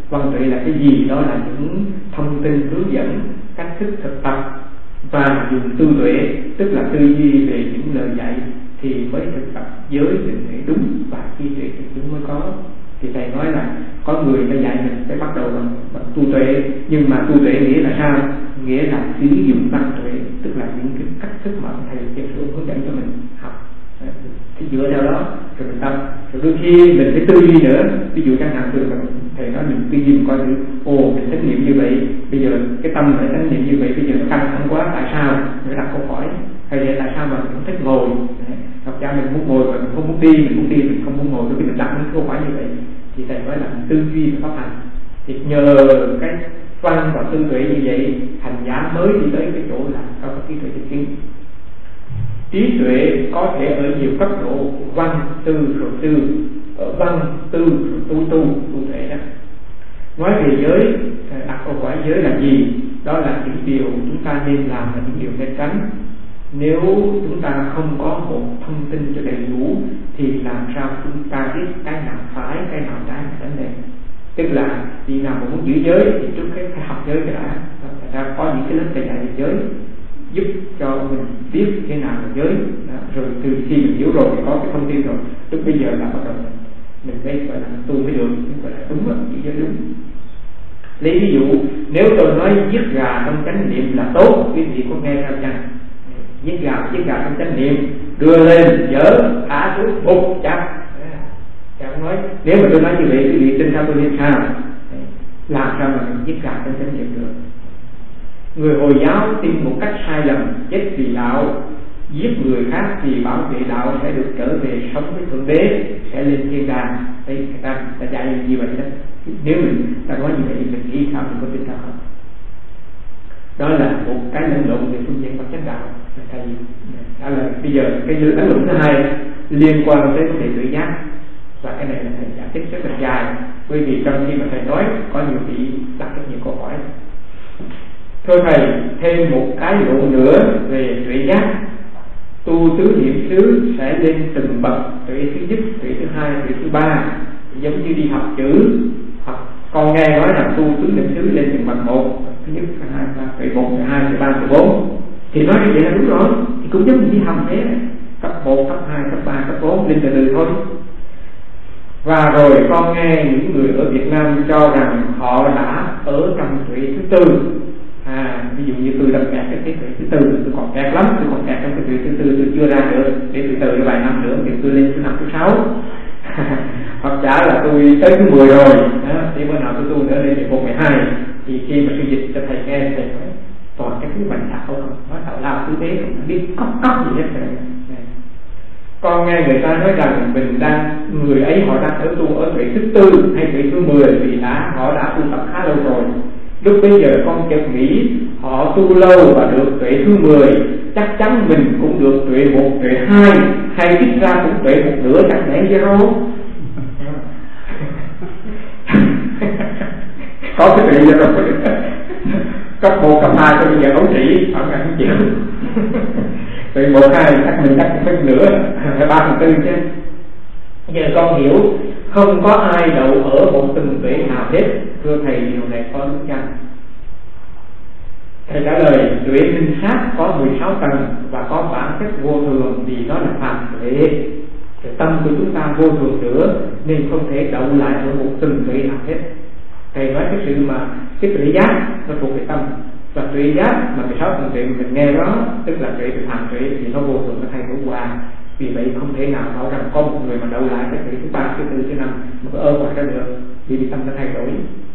Văn tuệ là cái gì? Đó là những thông tin hướng dẫn, cách thức thực tập, và dùng tư tuệ, tức là tư duy về những lời dạy thì mới thực tập giới định tuệ đúng, và khi tuệ thực đúng mới có. Thì thầy nói là có người ta dạy mình phải bắt đầu bằng, bằng tu tuệ, nhưng mà tu tuệ nghĩa là sao? Nghĩa là sử dụng văn tuệ, tức là những cái cách thức mà thầy trên xuống hướng dẫn cho mình học, thì dựa theo đó rồi mình tâm. Rồi đôi khi mình phải tư duy nữa, ví dụ chẳng hạn từ thầy nói mình tư duy mình coi thử, ồ mình trách nhiệm như vậy, bây giờ cái tâm mình trách nhiệm như vậy, bây giờ nó căng thẳng quá, tại sao? Mình đặt câu hỏi, hay là tại sao mà mình không thích ngồi? Thật ra mình muốn ngồi mà mình không muốn đi, mình muốn đi mình không muốn ngồi, đôi khi mình đặt những câu hỏi như vậy. Thì thầy nói là tư duy và pháp hành. Thì nhờ cái văn và tư tuệ như vậy, hành giả mới đi tới cái chỗ là có trí tuệ thực kiến. Trí tuệ có thể ở nhiều cấp độ, văn, tư, rồi tư, ở văn, tư, rồi tu tu, tu tuệ đó. Nói về giới, đặt câu hỏi giới là gì? Đó là những điều chúng ta nên làm và những điều nên tránh. Nếu chúng ta không có một thông tin cho đầy đủ thì làm sao chúng ta biết cái nào phải, cái nào trái mà đánh đề. Tức là vì nào mà muốn giữ giới thì trước hết phải học giới cái đã. Thật ra có những cái lớp thầy dạy về giới giúp cho mình biết thế nào là giới đó. Rồi từ khi mình hiểu rồi thì có cái thông tin rồi, lúc bây giờ là bắt đầu mình mới gọi là tu mới được, gọi là đúng rồi, giữ giới đúng. Lấy ví dụ, nếu tôi nói giết gà trong chánh niệm là tốt, quý vị có nghe theo chăng? Giết gà, giết gà trong chánh niệm, đưa lên, dỡ, thả xuống, bục, chặt. Chẳng nói, nếu mà tôi nói như vậy, quý vị tin sao tôi biết sao? Làm sao mà mình giết gà trong chánh niệm được? Người Hồi giáo tin một cách sai lầm, chết vì đạo, giết người khác thì bảo vệ đạo sẽ được trở về sống với Thượng Đế, sẽ lên thiên đàng. Đây người ta, ta dạy như vậy đó. Nếu mình ta nói như vậy mình nghĩ sao mình có tin sao không? Đó là một cái lẫn lộn về phương diện vật chất đạo. Thầy đó là bây giờ cái lẫn lộn thứ hai liên quan tới vấn đề tự giác, và cái này là thầy giải thích rất là dài, bởi vì trong khi mà thầy nói có nhiều vị đặt rất nhiều câu hỏi. Thưa thầy, thêm một cái lộ nữa về tuệ giác. Tu tứ niệm xứ sẽ lên từng bậc, tuệ thứ nhất, tuệ thứ hai, tuệ thứ ba, giống như đi học chữ. Học con nghe nói là tu tứ niệm xứ lên từng bậc một, thứ nhất, thứ hai, ba, tuệ một, tuệ hai, tuệ ba, tuệ bốn. Thì nói như vậy là đúng rồi, thì cũng giống như đi học thế, cấp một, cấp hai, cấp ba, cấp bốn lên từ từ thôi. Và rồi con nghe những người ở Việt Nam cho rằng họ đã ở trong tuệ thứ tư. À, ví dụ như tôi đang kẹt cái tuệ thứ tư, tôi còn kẹt lắm, tôi còn kẹt trong cái tuệ thứ tư, tôi chưa ra được, để từ từ vài năm nữa thì tôi lên thứ năm, thứ sáu. Hoặc giả là tôi tới thứ mười rồi, đó, thì bữa nào tôi tu nữa lên một, mười hai. Thì khi mà sư dịch cho thầy nghe, thầy nói toàn cái thứ bệnh lạc không, nói tạo lao tư thế, không biết cóc cóc gì hết rồi. Con nghe người ta nói rằng mình đang, người ấy họ đang ở tu ở tuệ thứ tư hay tuệ thứ mười vì đã họ đã tu tập khá lâu rồi. Lúc bây giờ con chợt nghĩ họ tu lâu và được tuệ thứ mười, chắc chắn mình cũng được tuệ một, tuệ hai, hay ít ra cũng tuệ một nửa chẳng lẽ zero. Có cái tuệ zero cấp một, cấp hai cho bây giờ ấu trĩ ở ngàn không chịu. Tuệ một, hai chắc mình chắc cũng phải nửa, ba phần tư chứ. Giờ con hiểu không có ai đậu ở một từng tuệ nào hết. Thưa thầy, điều này có đúng chăng? Thầy trả lời, tuệ minh sát có mười sáu tầng và có bản chất vô thường vì nó là phàm tuệ. Tâm của chúng ta vô thường nữa nên không thể đậu lại ở một từng tuệ nào hết. Thầy nói cái sự mà cái tuệ giác nó thuộc về tâm, và tuệ giác mà mười sáu tầng tuệ mình nghe đó, tức là tuệ từ phàm tuệ thì nó vô thường, nó thay đổi qua. Vì vậy không thể nào bảo rằng có một người mà đậu lại cái tuệ thứ ba, thứ tư, thứ năm mà có ơ ngoài ra được, vì vì tâm nó thay đổi.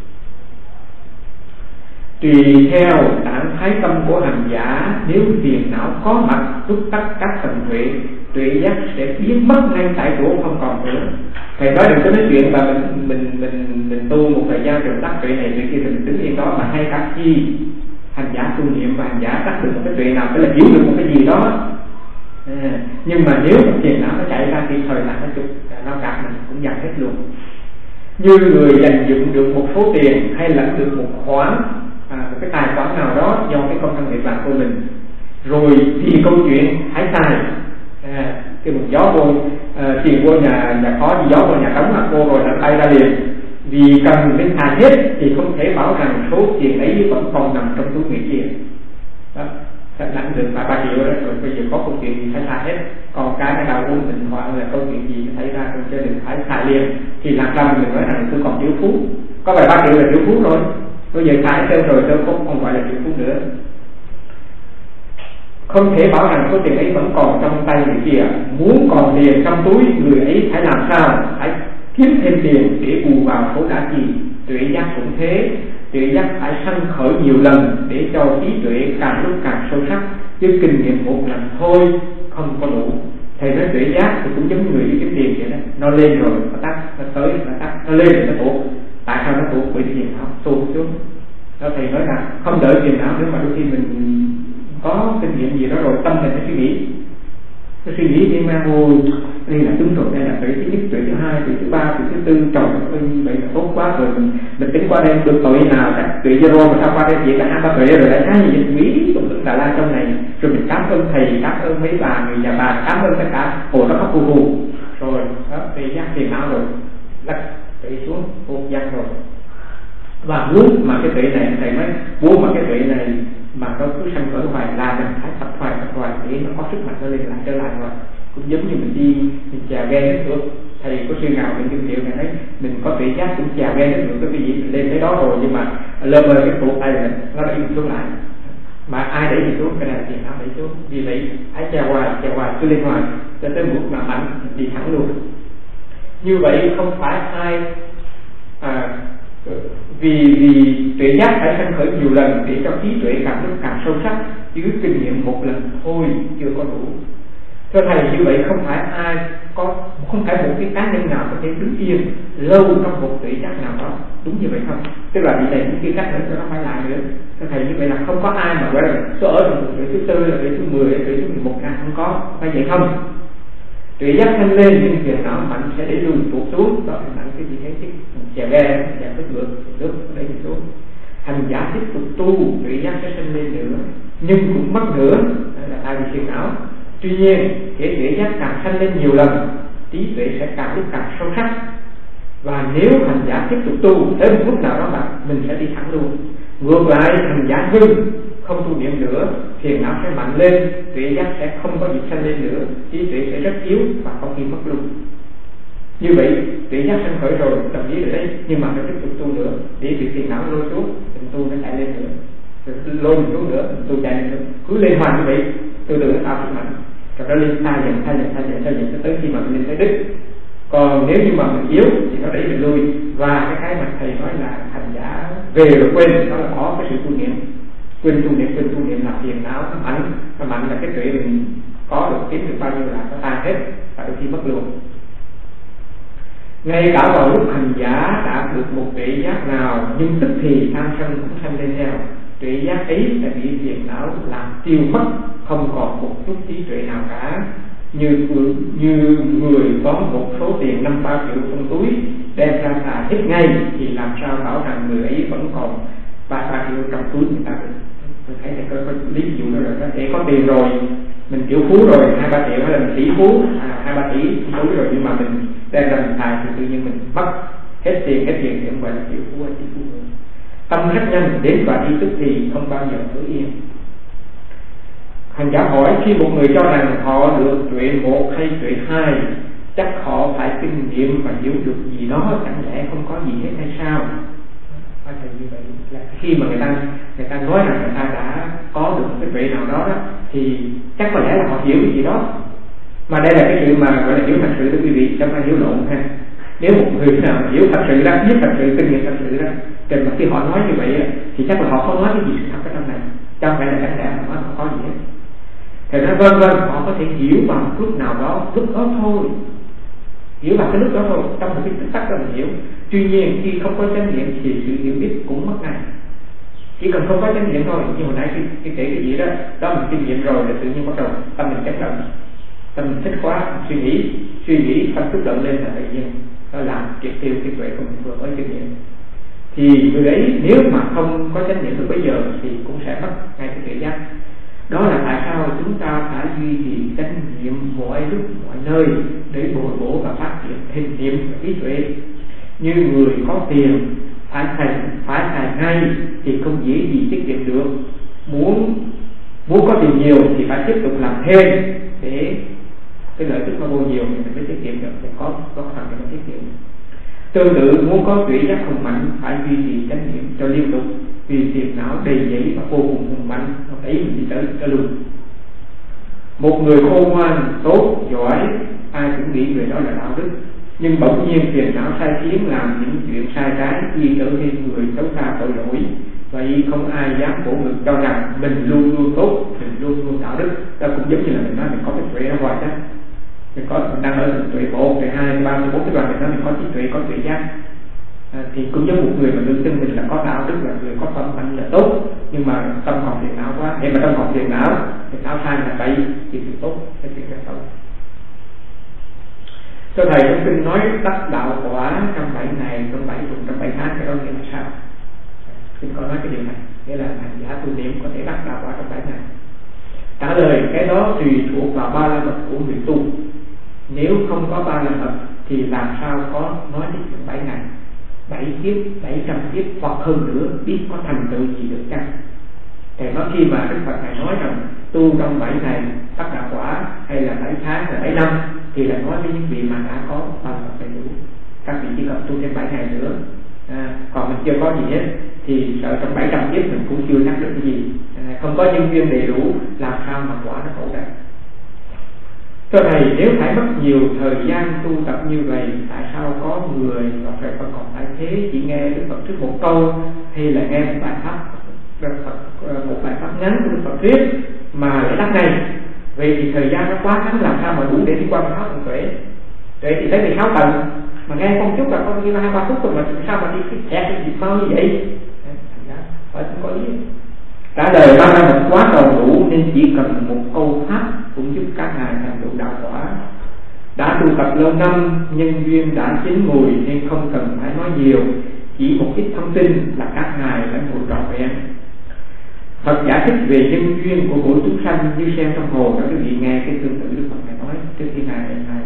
Tùy theo trạng thái tâm của hành giả, nếu phiền não có mặt rút tắt các tầng tuệ, tuệ giác sẽ biến mất ngay tại chỗ không còn nữa. Thầy nói đừng có nói chuyện mà mình mình mình mình tu một thời gian rồi tắt tuệ này tuệ kia, mình đứng yên đó mà hay các chi hành giả tu niệm và hành giả tắt được một cái tuệ nào, tức là hiểu được một cái gì đó. À, nhưng mà nếu một phiền não nó chạy ra thì thời là nó chụp nó gạt mình cũng dần hết luôn. Như người dành dụng được một số tiền hay là được một khoản, à, một cái tài khoản nào đó do cái công năng nghiệp lạc của mình, rồi thì câu chuyện hãy xài. À, cái một gió vô, à, tiền vô nhà nhà khó thì gió vô nhà trống là cô rồi là tay ra liền. vì cần đến xài hết thì không thể bảo rằng số tiền ấy vẫn còn nằm trong túi người kia. Đó, sẽ lãnh được vài ba triệu đó, rồi bây giờ có câu chuyện gì phải xài hết, còn cái cái đầu uống tình hoạn là câu chuyện gì xảy ra trong gia đình phải xài liền, thì làm sao mình nói rằng tôi còn thiếu phú, có vài ba triệu là thiếu phú rồi, bây giờ xài thêm rồi tôi không còn gọi là thiếu phú nữa. Không thể bảo rằng số tiền ấy vẫn còn trong tay người kia, muốn còn tiền trong túi người ấy phải làm sao, phải kiếm thêm tiền để bù vào số đã chi. Tuệ giác cũng thế, tuệ giác phải sanh khởi nhiều lần để cho trí tuệ càng lúc càng sâu sắc, chứ kinh nghiệm một lần thôi không có đủ. Thầy nói tuệ giác thì cũng giống người đi kiếm tiền vậy đó, nó lên rồi nó tắt, nó tới nó tắt, nó lên rồi nó tụt. Tại sao nó tụt? Bởi tiền não tụt xuống. Đó, thầy nói là không đợi tiền não nếu mà đôi khi mình có kinh nghiệm gì đó rồi tâm mình nó suy nghĩ, nó suy nghĩ đi mang ôi đây là đúng rồi, đây là tuệ thứ nhất, tuệ thứ hai, tuệ thứ ba, tuệ thứ tư, trời ơi vậy là tốt quá rồi, mình mình tính qua đây được tuệ nào chắc tuệ zero mà sao qua đây chỉ cả hai ba tuệ rồi lại thấy gì quý tụng tượng Đà La trong này, rồi mình cảm ơn thầy, cảm ơn mấy bà người nhà bà, cảm ơn tất cả, ồ nó khóc hù hù rồi đó, tuệ giác tiền não rồi lắc tuệ xuống vô giác rồi. Và muốn mà cái tuệ này thầy nói muốn mà cái tuệ này mà nó cứ sanh khởi hoài là mình phải tập hoài tập hoài để nó có sức mạnh nó lên lại trở lại rồi. Cũng giống như mình đi mình chà ghe nước ngược, thầy có sư nào mình kinh nghiệm này đấy, mình có tuệ giác cũng chà ghe nước ngược cái gì mình lên tới đó rồi, nhưng mà lơ mơ cái tụt tay mình nó đẩy mình xuống lại, mà ai đẩy mình xuống cái này thì nó đẩy xuống, vì vậy hãy chà hoài chà hoài cứ lên hoài cho tới một mà mạnh đi thẳng luôn. Như vậy không phải ai à, vì vì tuệ giác phải sanh khởi nhiều lần để cho trí tuệ càng lúc càng sâu sắc, chứ kinh nghiệm một lần thôi chưa có đủ. Thưa thầy, như vậy không phải ai có không phải một cái cá nhân nào có thể đứng yên lâu trong một tuệ giác nào đó, đúng như vậy không? Tức là vì thầy những cái cách nữa nó phải lại nữa. Thưa thầy, như vậy là không có ai mà gọi là tôi ở trong tuệ thứ tư, là tuệ thứ mười, tuệ thứ mười một không có, phải vậy không? Tuệ giác thanh lên nhưng tiền não mạnh sẽ để lùi tụt xuống, đó là mạnh cái gì thế chứ chèo ghe chèo cái ngược nước để đi xuống. Hành giả tiếp tục tu tuệ giác sẽ sinh lên nữa nhưng cũng mất nữa, là ai bị phiền não. Tuy nhiên để tuệ giác càng sanh lên nhiều lần, trí tuệ sẽ càng lúc càng sâu sắc, và nếu hành giả tiếp tục tu tới một lúc nào đó mà mình sẽ đi thẳng luôn. Ngược lại hành giả ngưng không tu niệm nữa, phiền não sẽ mạnh lên, tuệ giác sẽ không có gì sanh lên nữa, trí tuệ sẽ rất yếu và có khi mất luôn. Như vậy tuệ giác sanh khởi rồi đồng ý rồi đấy, nhưng mà phải tiếp tục tu nữa để bị phiền não lôi xuống, mình tu nó chạy lên nữa, rồi lôi mình xuống nữa, mình tu chạy lên nữa, cứ lên hoàn như vậy, từ từ nó tạo sức mạnh, rồi nó lên sai dần sai dần sai dần sai dần cho tới khi mà mình lên tới đích. Còn nếu như mà mình yếu thì nó đẩy mình lui, và cái cái mà thầy nói là hành giả về rồi quên, đó là có cái sự tu niệm, quên tu niệm, quên tu niệm là phiền não nó mạnh, nó mạnh là cái tuệ mình có được kiếm được bao nhiêu là nó tan hết và đôi khi mất luôn. Ngay cả vào lúc hành giả đạt được một tuệ giác nào nhưng tức thì tham sân cũng sanh lên theo, tuệ giác ấy sẽ bị phiền não làm tiêu mất, không còn một chút trí tuệ nào cả. Như như người có một số tiền năm ba triệu trong túi đem ra xài hết ngay thì làm sao bảo rằng người ấy vẫn còn ba ba triệu trong túi người ta được. Tôi thấy là có, có lý dụ đó rồi đó. Để có tiền rồi mình triệu phú rồi, hai ba triệu hay là mình tỷ phú, à, hai ba tỷ túi rồi, nhưng mà mình đem ra mình xài thì tự nhiên mình mất hết tiền hết tiền thì không phải là triệu phú hay tỷ phú nữa. Tâm rất nhanh đến và đi tức thì không bao giờ ở yên. Hành giả hỏi, khi một người cho rằng họ được tuệ một hay tuệ hai, chắc họ phải kinh nghiệm và hiểu được gì đó, chẳng lẽ không có gì hết hay sao? Phải thầy như vậy là khi mà người ta người ta nói rằng người ta đã có được cái tuệ nào đó, đó thì chắc có lẽ là họ hiểu cái gì đó. Mà đây là cái sự mà gọi là hiểu thật sự, thưa quý vị, chẳng phải hiểu lộn ha. Nếu một người nào hiểu thật sự đó, biết thật sự, kinh nghiệm thật sự đó, thì mà khi họ nói như vậy thì chắc là họ không nói cái gì sự thật ở trong này, chẳng phải là chẳng lẽ họ nói không có gì hết. Thì nói vâng vâng, họ có thể hiểu vào một lúc nào đó, lúc đó thôi, hiểu vào cái lúc đó thôi, trong một cái tích tắc đó mình hiểu. Tuy nhiên khi không có chánh niệm thì sự hiểu biết cũng mất ngay. Chỉ cần không có chánh niệm thôi, như hồi nãy khi, khi kể cái gì đó, đó mình kinh nghiệm rồi là tự nhiên bắt đầu tâm mình chấn động, tâm mình thích quá, suy nghĩ, suy nghĩ tâm thức động lên là tự nhiên nó làm triệt tiêu cái tuệ của mình vừa mới chánh niệm. Thì người ấy nếu mà không có chánh niệm từ bây giờ thì cũng sẽ mất ngay cái tuệ giác. Đó là tại sao chúng ta phải duy trì chánh niệm mọi lúc mọi nơi để bồi bổ và phát triển thêm niệm và trí tuệ. Như người có tiền phải xài phải xài ngay thì không dễ gì tiết kiệm được. Muốn muốn có tiền nhiều thì phải tiếp tục làm thêm để cái lợi tức nó vô nhiều thì mình mới tiết kiệm được, thì có có phần để mình tiết kiệm. Tương tự muốn có tuệ giác hùng mạnh phải duy trì chánh niệm cho liên tục, vì phiền não đầy dẫy và vô cùng hùng mạnh, nó đẩy mình đi tới tới luôn. Một người khôn ngoan, tốt, giỏi, ai cũng nghĩ người đó là đạo đức, nhưng bỗng nhiên phiền não sai khiến làm những chuyện sai trái, khi trở nên người xấu xa tội lỗi. Vậy không ai dám bổ ngực cho rằng mình luôn luôn tốt, mình luôn luôn đạo đức. Đó cũng giống như là mình nói mình có cái tuệ ở ngoài đó, mình có mình đang ở tuệ một, tuệ hai, ba, bốn cái đoạn mình nói mình có trí tuệ, có tuệ giác. À, thì cũng giống một người mà tự tin mình là có đạo đức, là người có tâm mạnh là tốt, nhưng mà tâm còn phiền não quá, để mà tâm còn phiền não, phiền não sai là bậy thì sự tốt cái chuyện rất xấu. Cho thầy trong kinh nói đắc đạo quả trong bảy ngày, trong bảy tuần, trong bảy tháng, cái đó nghĩa là sao? Kinh có nói cái điều này, nghĩa là hành giả tu niệm có thể đắc đạo quả trong bảy ngày. Trả lời cái đó tùy thuộc vào ba la mật của người tu. Nếu không có ba la mật thì làm sao có nói đến trong bảy ngày, bảy kiếp, bảy trăm kiếp hoặc hơn nữa, biết có thành tựu gì được chăng? Thì nói khi mà Đức Phật Ngài nói rằng tu trong bảy ngày đắc đạo quả, hay là bảy tháng, là bảy năm, thì là nói với những vị mà đã có ba la mật đầy đủ. Các vị chỉ cần tu thêm bảy ngày nữa, à, còn mình chưa có gì hết thì sợ trong bảy trăm kiếp mình cũng chưa đắc được cái gì. À, không có nhân duyên đầy đủ làm sao mà quả nó khổ đây. Cho thầy, nếu phải mất nhiều thời gian tu tập như vậy, tại sao có người và phải Phật còn tại thế chỉ nghe Đức Phật thuyết một câu, hay là nghe một bài pháp một bài pháp ngắn của Đức Phật thuyết mà lại đắc ngay? Vậy thì thời gian nó quá ngắn, làm sao mà đủ để đi qua mười sáu tầng tuệ? Tuệ thì tới mười sáu tầng, mà nghe con chút là con như là hai ba phút rồi, mà sao mà đi cái thẻ cái gì mau như vậy? Phải không có ý. Trả lời ba la mật quá còn đủ, nên chỉ cần một câu pháp cũng giúp các ngài thành tựu đạo quả. Đã tu tập lâu năm, nhân duyên đã chín mùi nên không cần phải nói nhiều, chỉ một ít thông tin là các ngài lãnh hội trọn vẹn. Phật giải thích về nhân duyên của mỗi chúng sanh như xem trong hồ, đó quý vị nghe cái tương tự Đức Phật Ngài nói trước khi ngài ngài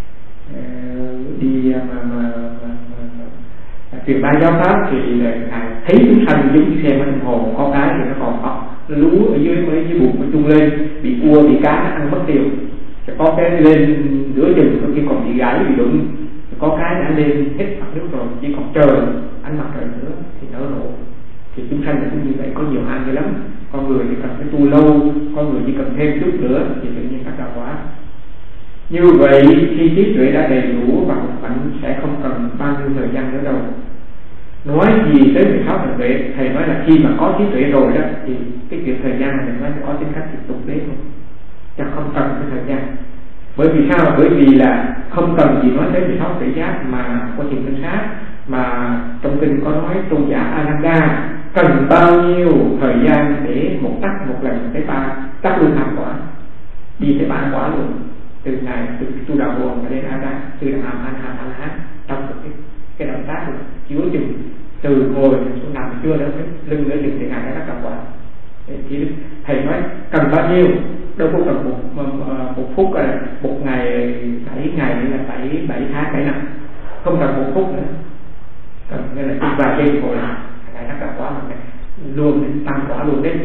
uh, đi mà, mà, mà, mà truyền bá giáo pháp, thì ngài thấy chúng sanh giống như xem ở trong hồ, có cái thì nó còn học lú ở dưới mấy dưới bụng nó chung lên, bị cua bị cá nó ăn mất tiêu, có cái lên nửa chừng, có khi còn bị gãy bị đụng, có cái đã lên hết mặt nước rồi, chỉ còn trời ánh mặt trời nữa thì nở nổ. Thì chúng sanh cũng như vậy, có nhiều hạn như lắm. Con người thì cần phải tu lâu, con người chỉ cần thêm chút nữa thì tự nhiên các đạo quả. Như vậy khi trí tuệ đã đầy đủ và hùng mạnh sẽ không cần bao nhiêu thời gian nữa đâu. Nói gì tới mười sáu tầng tuệ, thầy nói là khi mà có trí tuệ rồi đó thì cái chuyện thời gian này mình nói có tính cách tiếp tục đấy thôi, chắc không cần cái thời gian. Bởi vì sao? Bởi vì là không cần gì nói tới mười sáu tuệ giác mà quá trình tinh sát, mà trong kinh có nói tôn giả Ananda cần bao nhiêu thời gian để một tắc một lần tới ba tắc luôn tham quả, đi tới ba quả luôn, từ ngày từ tu đạo buồn và đến Ada, từ đạo hàm an hàm an hán trong một cái cái động tác rồi chứa chừng từ ngồi xuống nằm chưa đến cái lưng đến lưng thì ngài đã đắc đạo quả. Thì thầy nói cần bao nhiêu, đâu có cần một một, một phút, một ngày bảy ngày hay là bảy bảy tháng bảy năm, không cần một phút nữa, cần nên là chỉ vài giây thôi là ngài đắc đạo quả mà luôn đến tam quả luôn đấy.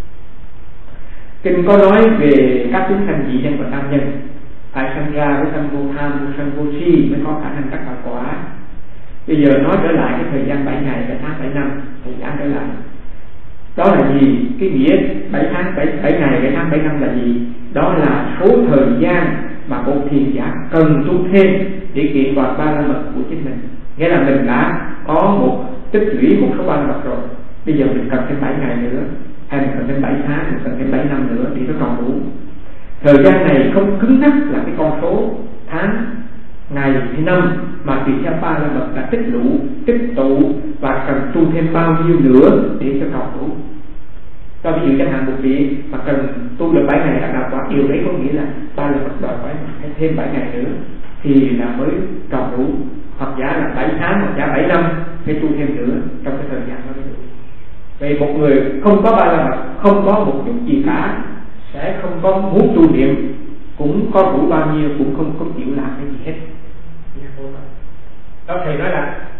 Kinh có nói về các chúng sanh dị nhân và tam nhân, phải sanh ra với sanh vô tham, vô sân vô si mới có khả năng đắc đạo quả. Bây giờ nói trở lại cái thời gian bảy ngày, bảy tháng, bảy năm, thầy giảng trở lại. Đó là gì? Cái nghĩa bảy tháng, bảy, bảy ngày, bảy tháng, bảy năm là gì? Đó là số thời gian mà một thiền giả cần tu thêm để kiện toàn ba la mật của chính mình. Nghĩa là mình đã có một tích lũy một số ba la mật rồi, bây giờ mình cần thêm bảy ngày nữa, hay mình cần thêm bảy tháng, mình cần thêm bảy năm nữa thì nó còn đủ. Thời gian này không cứng nhắc là cái con số tháng, ngày hay năm, mà tùy theo ba la mật là tích lũy, tích tụ và cần tu thêm bao nhiêu nữa để cho còn đủ. Cho ví dụ chẳng hạn một vị mà cần tu được bảy ngày đắc đạo quả, điều đấy có nghĩa là ba la mật đòi phải thêm bảy ngày nữa thì là mới còn đủ. Hoặc giả là bảy tháng, hoặc giả bảy năm, phải tu thêm nữa trong cái thời gian đó mới đủ. Vậy một người không có ba la mật, không có một chút gì cả, sẽ không có muốn tu niệm, cũng có đủ bao nhiêu cũng không có chịu làm cái gì hết. Đó thầy nói là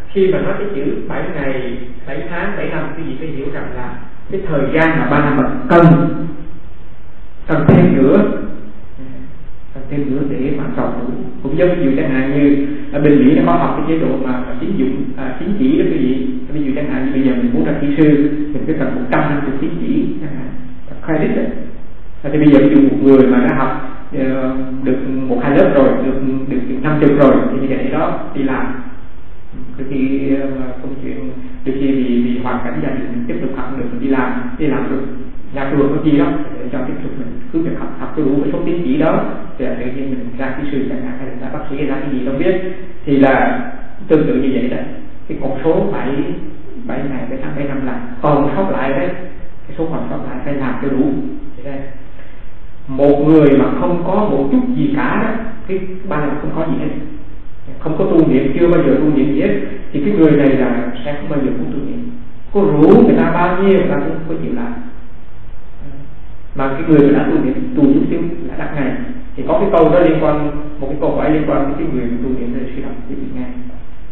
khi mà nói cái chữ bảy ngày, bảy tháng, bảy năm, cái gì phải hiểu rằng là cái thời gian mà ba la mật cần cần thêm nữa, cần thêm nữa để mà cầu đủ. Cũng giống ví dụ chẳng hạn như ở bên Mỹ nó có học cái chế độ mà, mà tín dụng à, tín chỉ đó cái gì. Ví dụ chẳng hạn như bây giờ mình muốn ra kỹ sư, mình phải cần một trăm năm mươi tín chỉ chẳng hạn, credit đấy. Thì bây giờ ví dụ một người mà đã học uh, được một hai lớp rồi, được được năm chục rồi, thì bây giờ để đó đi làm. Đôi khi uh, công chuyện, đôi khi vì vì hoàn cảnh gia đình tiếp tục học được đi làm, đi làm được nhà trường có gì đó để cho tiếp tục mình cứ việc học học đủ cái số tín chỉ đó, thì tự nhiên mình ra kỹ sư chẳng hạn, hay là ra bác sĩ, ra cái gì không biết, thì là tương tự như vậy đấy. Cái con số bảy bảy ngày, bảy tháng, bảy năm là còn sót lại đấy, cái số còn sót lại phải làm cho đủ. Thế đây, một người mà không có một chút gì cả đó, cái ban là không có gì hết, không có tu niệm, chưa bao giờ tu niệm gì hết, thì cái người này là sẽ không bao giờ muốn tu niệm. Có rủ người ta bao nhiêu người ta cũng không có chịu làm. Mà cái người đã tu niệm, tu chút xíu là đắc ngay. Thì có cái câu đó liên quan, một cái câu hỏi liên quan đến cái người tu niệm để suy đọc thì bị ngay.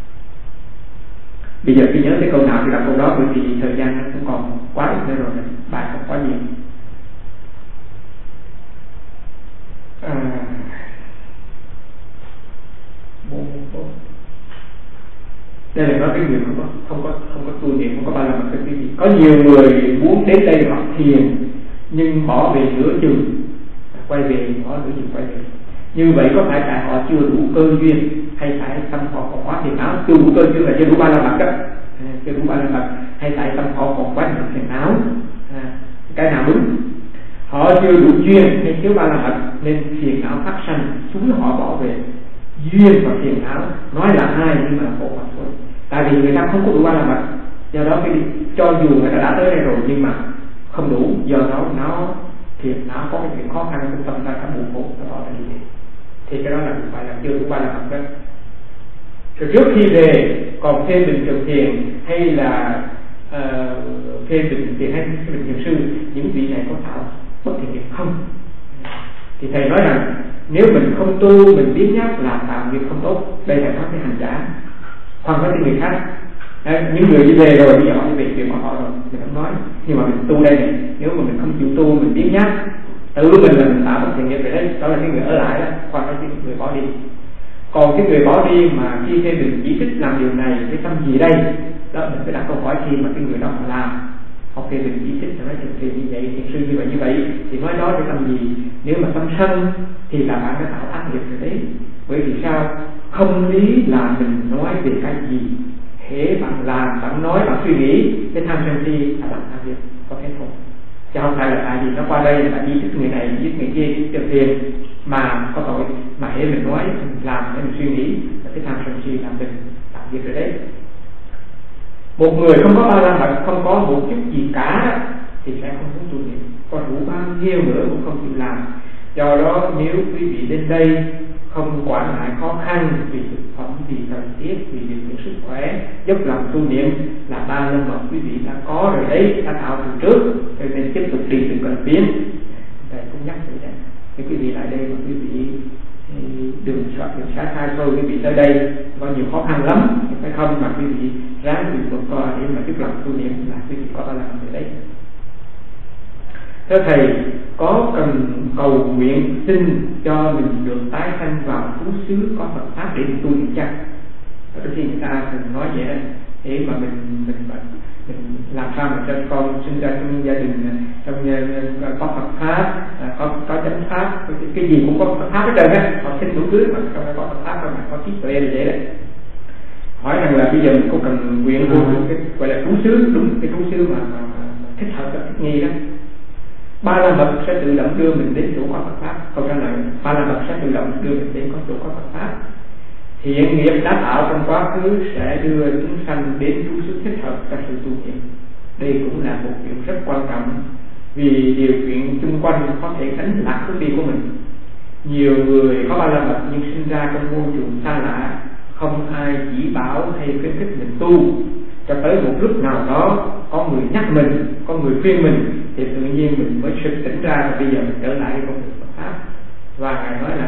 Bây giờ khi nhớ cái câu nào thì đọc câu đó, bởi vì thời gian nó cũng còn quá ít nữa rồi, bài không quá nhiều. À, bốn, bốn. Đây là nói cái người không có không có không có tu niệm, không có ba la mật cái gì. Có nhiều người muốn đến đây học thiền nhưng bỏ về nửa chừng, quay về bỏ nửa chừng quay về. Như vậy có phải tại họ chưa đủ cơ duyên, hay tại tâm họ còn quá phiền não? Chưa đủ cơ duyên là chưa đủ ba la mật đó, à, chưa đủ ba la mật, hay tại tâm họ còn quá nhiều phiền não? À, cái nào đúng? Họ chưa đủ duyên hay thiếu ba la mật nên phiền não phát sanh, chúng họ bỏ về. Duyên và phiền não nói là hai nhưng mà khổ mặt thôi. Tại vì người ta không có đủ ba la mật, do đó cái cho dù người ta đã tới đây rồi nhưng mà không đủ, do đó nó thiệt não có cái chuyện khó khăn trong tâm ta cả buồn khổ, nó bỏ ra đi. Thì cái đó là phải là chưa đủ ba la mật đó. Rồi trước khi về còn phê bình trường thiền hay là uh, phê bình thiền hay phê bình thiền sư, những vị này có tạo bất thiện nghiệp không? Thì thầy nói rằng nếu mình không tu, mình biết nhắc làm tạo nghiệp không tốt, đây là nói cái hành giả, không nói cái người khác. Đấy, những người đi về rồi bây giờ họ đi về chuyện của họ rồi mình không nói, nhưng mà mình tu đây này, nếu mà mình không chịu tu, mình biết nhắc tự mình là mình tạo bất thiện nghiệp rồi đấy, đó là cái người ở lại đó, còn cái người bỏ đi. Còn cái người bỏ đi mà khi thêm mình chỉ thích làm điều này cái tâm gì đây, đó mình phải đặt câu hỏi khi mà cái người đó họ làm, học thêm mình chỉ thích nói chuyện thì như vậy, thiền sư như vậy như vậy thì nói đó để tâm gì? Nếu mà tâm sân thì là bạn đã tạo ác nghiệp rồi đấy. Bởi vì sao? Không lý là mình nói về cái gì, hễ bạn làm, bạn nói, bạn suy nghĩ cái tham sân si là bạn ác nghiệp, có thể không? Chứ không phải là tại vì nó qua đây là đi thích người này, giết người kia, giết tiền tiền mà có tội, mà hễ mình nói, mình làm, hễ mình suy nghĩ là cái tham sân si làm mình tạo nghiệp rồi đấy. Một người không có ba la mật, không có một chút gì cả thì sẽ không muốn tu niệm, có đủ bao nhiêu nữa cũng không chịu làm. Do đó nếu quý vị đến đây không quản ngại khó khăn vì thực phẩm, vì thời tiết, vì điều kiện sức khỏe, dốc lòng tu niệm là ba la mật quý vị đã có rồi đấy, đã tạo từ trước, rồi nên tiếp tục đi đừng cần biến. Thầy cũng nhắc vậy đấy. Nếu quý vị lại đây mà quý vị đừng sợ đừng xa xa xôi, quý vị tới đây có nhiều khó khăn lắm, phải không mà quý vị ráng quý vị vượt qua để mà tiếp lòng tu niệm là quý vị có ba la mật rồi đấy. Thưa thầy, có cần cầu nguyện xin cho mình được tái sanh vào phú xứ có Phật pháp để mình tu niệm chăng? Đôi khi người ta thường nói vậy đó, để mà mình mình mình làm sao mà cho con sinh ra trong gia đình trong có Phật pháp, có có chánh pháp, cái gì cũng có Phật pháp hết trơn á, họ xin đủ thứ mà không có Phật pháp không, mà có trí tuệ là vậy đấy. Hỏi rằng là bây giờ mình có cần nguyện tu cái gọi là phú xứ, đúng cái phú xứ mà, mà, mà thích hợp thích nghi đó. Ba la mật sẽ tự động đưa mình đến chỗ có Phật pháp. Câu trả lời ba la mật sẽ tự động đưa mình đến có chỗ có Phật pháp. Thiện nghiệp đã tạo trong quá khứ sẽ đưa chúng sanh đến trú xứ thích hợp cho sự tu niệm. Đây cũng là một chuyện rất quan trọng, vì điều kiện xung quanh có thể đánh lạc hướng đi của mình. Nhiều người có ba la mật nhưng sinh ra trong môi trường xa lạ, không ai chỉ bảo hay khuyến khích mình tu. Cho tới một lúc nào đó có người nhắc mình, có người khuyên mình thì tự nhiên mình mới sực tỉnh ra, và bây giờ mình trở lại với công việc Phật pháp. Và Ngài nói là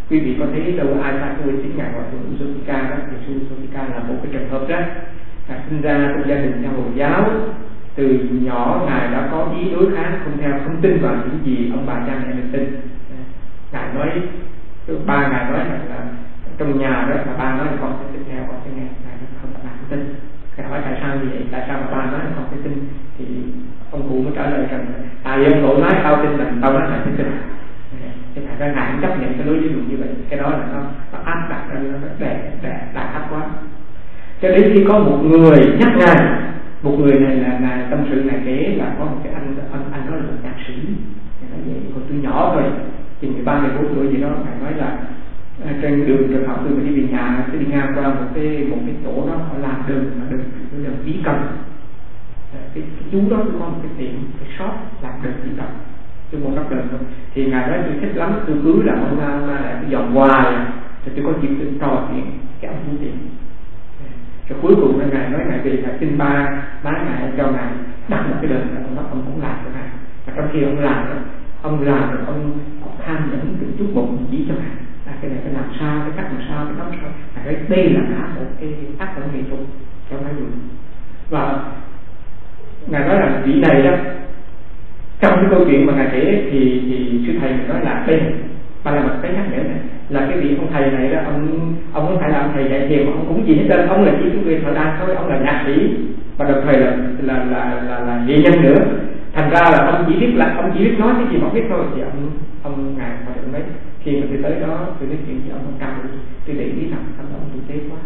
quý vị có thấy đâu ai ta nuôi chính ngài gọi là Usopika đó, thì Usopika là một cái trường hợp đó, à, sinh ra trong gia đình theo Hồi giáo, từ nhỏ ngài đã có ý đối kháng, không theo, không tin vào những gì ông bà cha mẹ mình tin. Ngài nói, ba ngài nói rằng là trong nhà đó là ba nói là con sẽ tin theo, con sẽ nghe, ngài nói không, ngài không tin. Ngài hỏi tại sao như vậy, tại sao mà ba nói là con sẽ tin, thì ông cụ mới trả lời rằng tại vì ông cụ nói tao tin là tao nói là sẽ tin. Thì thành ra ngài cũng chấp nhận cái lối ví dụ như vậy, cái đó là nó, nó áp đặt ra, nó đè đè đà áp quá. Cho đến khi có một người nhắc ngài, một người này là ngài tâm sự ngài kể là có một cái anh anh anh đó là một nhạc sĩ, ngài nói vậy còn tôi nhỏ thôi, thì mười ba mười bốn tuổi gì đó, ngài nói là trên đường trường học tôi mà đi về nhà sẽ đi ngang qua một cái một cái chỗ đó họ làm đường mà đường tôi làm ký cầm, cái, cái chú đó tôi có một cái tiệm cái shop làm đường ký cầm, tôi muốn đắp đường thôi, thì ngài nói tôi thích lắm, tôi cứ là ông ta lại tôi dọn hoài, rồi tôi có chuyện tôi trò chuyện cái ông chủ tiệm. Rồi cuối cùng là ngài nói ngài về là xin ba má ngài cho ngài đặt một cái đơn là ông nói ông cũng làm cho ngài, và trong khi ông làm đó, ông làm rồi ông tham nhẫn từng chút một chỉ cho ngài là cái này phải làm sao, cái cách làm sao, cái đó sao, ngài nói đây là cả một cái tác phẩm nghệ thuật cho ngài dùng. Và ngài nói là vị này đó, trong cái câu chuyện mà ngài kể thì thì sư thầy mình nói là đây mà là một cái nhắc nhở này, là cái vị ông thầy này đó, ông ông không phải là ông thầy dạy thiền, ông cũng gì hết trơn, ông là chỉ cái người thợ đàn thôi, ông là nhạc sĩ và đồng thời là là là là, là nghệ nhân nữa. Thành ra là ông chỉ biết là ông chỉ biết nói cái gì mà biết thôi, thì ông ông ngài mà được mấy khi mà tôi tới đó tôi nói chuyện với ông ông cao, tôi để ý rằng ông ông tử tế quá,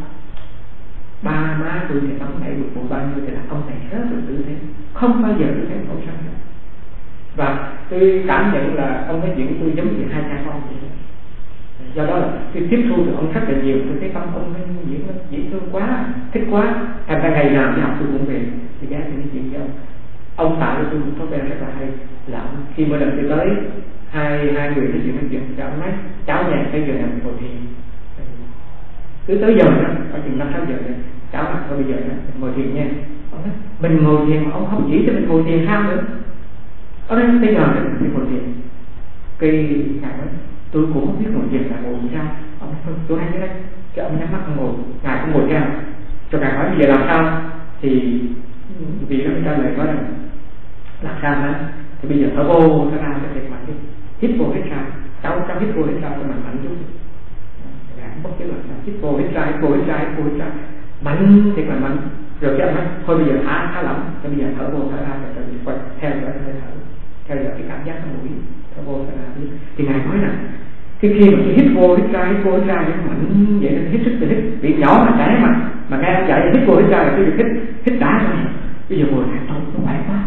ba má tôi thì ông này được một bao nhiêu thì là ông này rất là tử tế, không bao giờ tôi thấy khổ sân. Và tôi cảm nhận là ông nói chuyện với tôi giống như hai cha con vậy. Do đó là tôi tiếp thu được ông rất là nhiều, tôi thấy tâm ông nó diễn nó dễ thương quá, thích quá. Thành ra ngày nào đi học tôi cũng về, tôi ghé tôi nói chuyện với ông. Ông tạo cho tôi một thói quen rất là hay, là ông, khi mỗi lần tôi tới hai hai người nói chuyện nói chuyện thì ông nói cháu nhà tới giờ nào ngồi thiền, cứ tới giờ đó, ở chừng năm sáu giờ rồi, cháu nói thôi bây giờ đó, ngồi thiền nha. Ông nói mình ngồi thiền mà ông không chỉ cho mình ngồi thiền sao nữa. Ở đây bây giờ mình ngồi thiền, cái ngài nói tôi cũng không biết ngồi thiền là ngồi sao. Ông nói chỗ này thế đấy, cái ông nhắm mắt không ngồi, ngài cũng ngồi theo. Cho ngài hỏi bây giờ làm sao, thì vì nó trả lời nói là làm sao đó, thì bây giờ thở vô thở ra cho thiệt mạnh đi, hít vô hít ra, cháu cháu hít vô hít ra cho mạnh mạnh chút. Ngài cũng bất cứ làm sao, hít vô hít ra, hít vô hít ra, hít vô hít ra, mạnh thiệt là mạnh. Rồi cái ông nói thôi bây giờ thả thả lỏng, cho bây giờ thở vô thở ra rồi quay theo dõi hơi thở, theo dõi cái cảm giác trong mũi, thở vô thở ra. Thì ngài nói là cái khi mà tôi hít vô hít ra hít vô hít ra nó mạnh vậy, nó hít sức tôi hít bị nhỏ mà trẻ mà mà nghe ông dạy hít vô hít ra là tôi được hít hít đã rồi. Bây giờ ngồi lại tôi nó khỏe quá,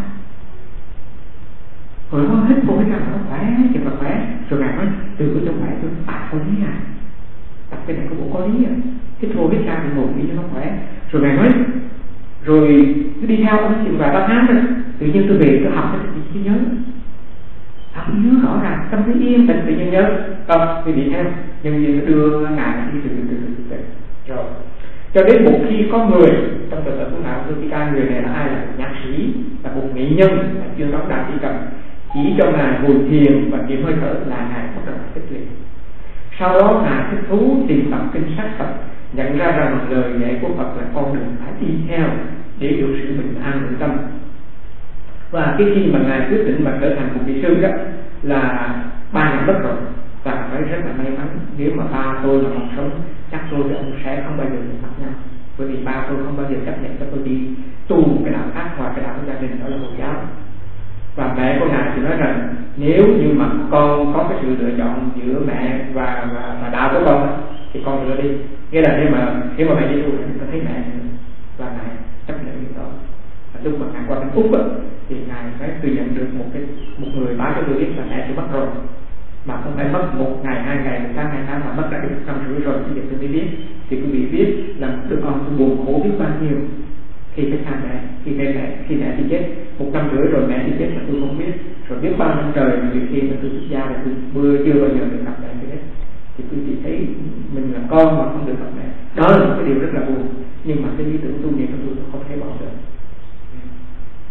rồi nó hít vô hít ra nó khỏe thật là khỏe. Rồi ngài nói từ cái trong khỏe tôi tập có lý à, tập cái này có bộ có lý à, hít vô hít ra thì ngồi đi cho nó khỏe. Rồi ngài nói rồi cứ đi theo ông chừng vài ba tháng rồi tự nhiên tôi về tôi học cái gì tôi nhớ, học nhớ rõ ràng, tâm thấy yên tĩnh tự nhiên nhớ. Không, tôi đi theo nhân viên nó đưa ngài đi từ từ từ từ từ rồi cho đến một khi có người trong đời sống nào tôi ca người này là ai, là một nhạc sĩ, là một nghệ nhân, là chuyên đóng đàn chỉ cầm, chỉ cho ngài ngồi thiền và chịu hơi thở là ngài bắt đầu thích liền. Sau đó ngài thích thú tìm đọc kinh sách Phật, nhận ra rằng lời dạy của Phật là con đường phải đi theo để được sự bình an nội tâm. Và cái khi mà ngài quyết định mà trở thành một vị sư đó là ba năm mất rồi, và phải rất là may mắn. Nếu mà ba tôi mà còn sống chắc tôi và ông sẽ không bao giờ được gặp nhau, bởi vì ba tôi không bao giờ chấp nhận cho tôi đi tu cái đạo khác ngoài cái đạo của gia đình, đó là Hồi giáo. Và mẹ của ngài thì nói rằng nếu như mà con có cái sự lựa chọn giữa mẹ và và, và đạo của con thì con lựa đi, nghĩa là nếu mà nếu mà mẹ đi tu thì con thấy mẹ, và ngài chấp nhận điều đó. Và lúc mà ngài qua bên Úc thì ngài phải tự nhận được một cái một người báo cho tôi biết là mẹ tôi mất rồi, mà không phải mất một ngày hai ngày một tháng hai tháng mà mất đã được năm rưỡi rồi. Bây giờ tôi mới biết, thì quý vị biết là đứa con tôi buồn khổ biết bao nhiêu khi cái cha mẹ khi mẹ mẹ khi mẹ đi chết một năm rưỡi rồi, mẹ đi chết là tôi không biết, rồi biết bao năm trời mà khi mà tôi xuất gia là tôi vừa chưa bao giờ được gặp mẹ tôi hết. Thì quý vị thấy mình là con mà không được gặp mẹ, đó là một cái điều rất là buồn. Nhưng mà cái lý tưởng tu niệm của tôi không thể bỏ được.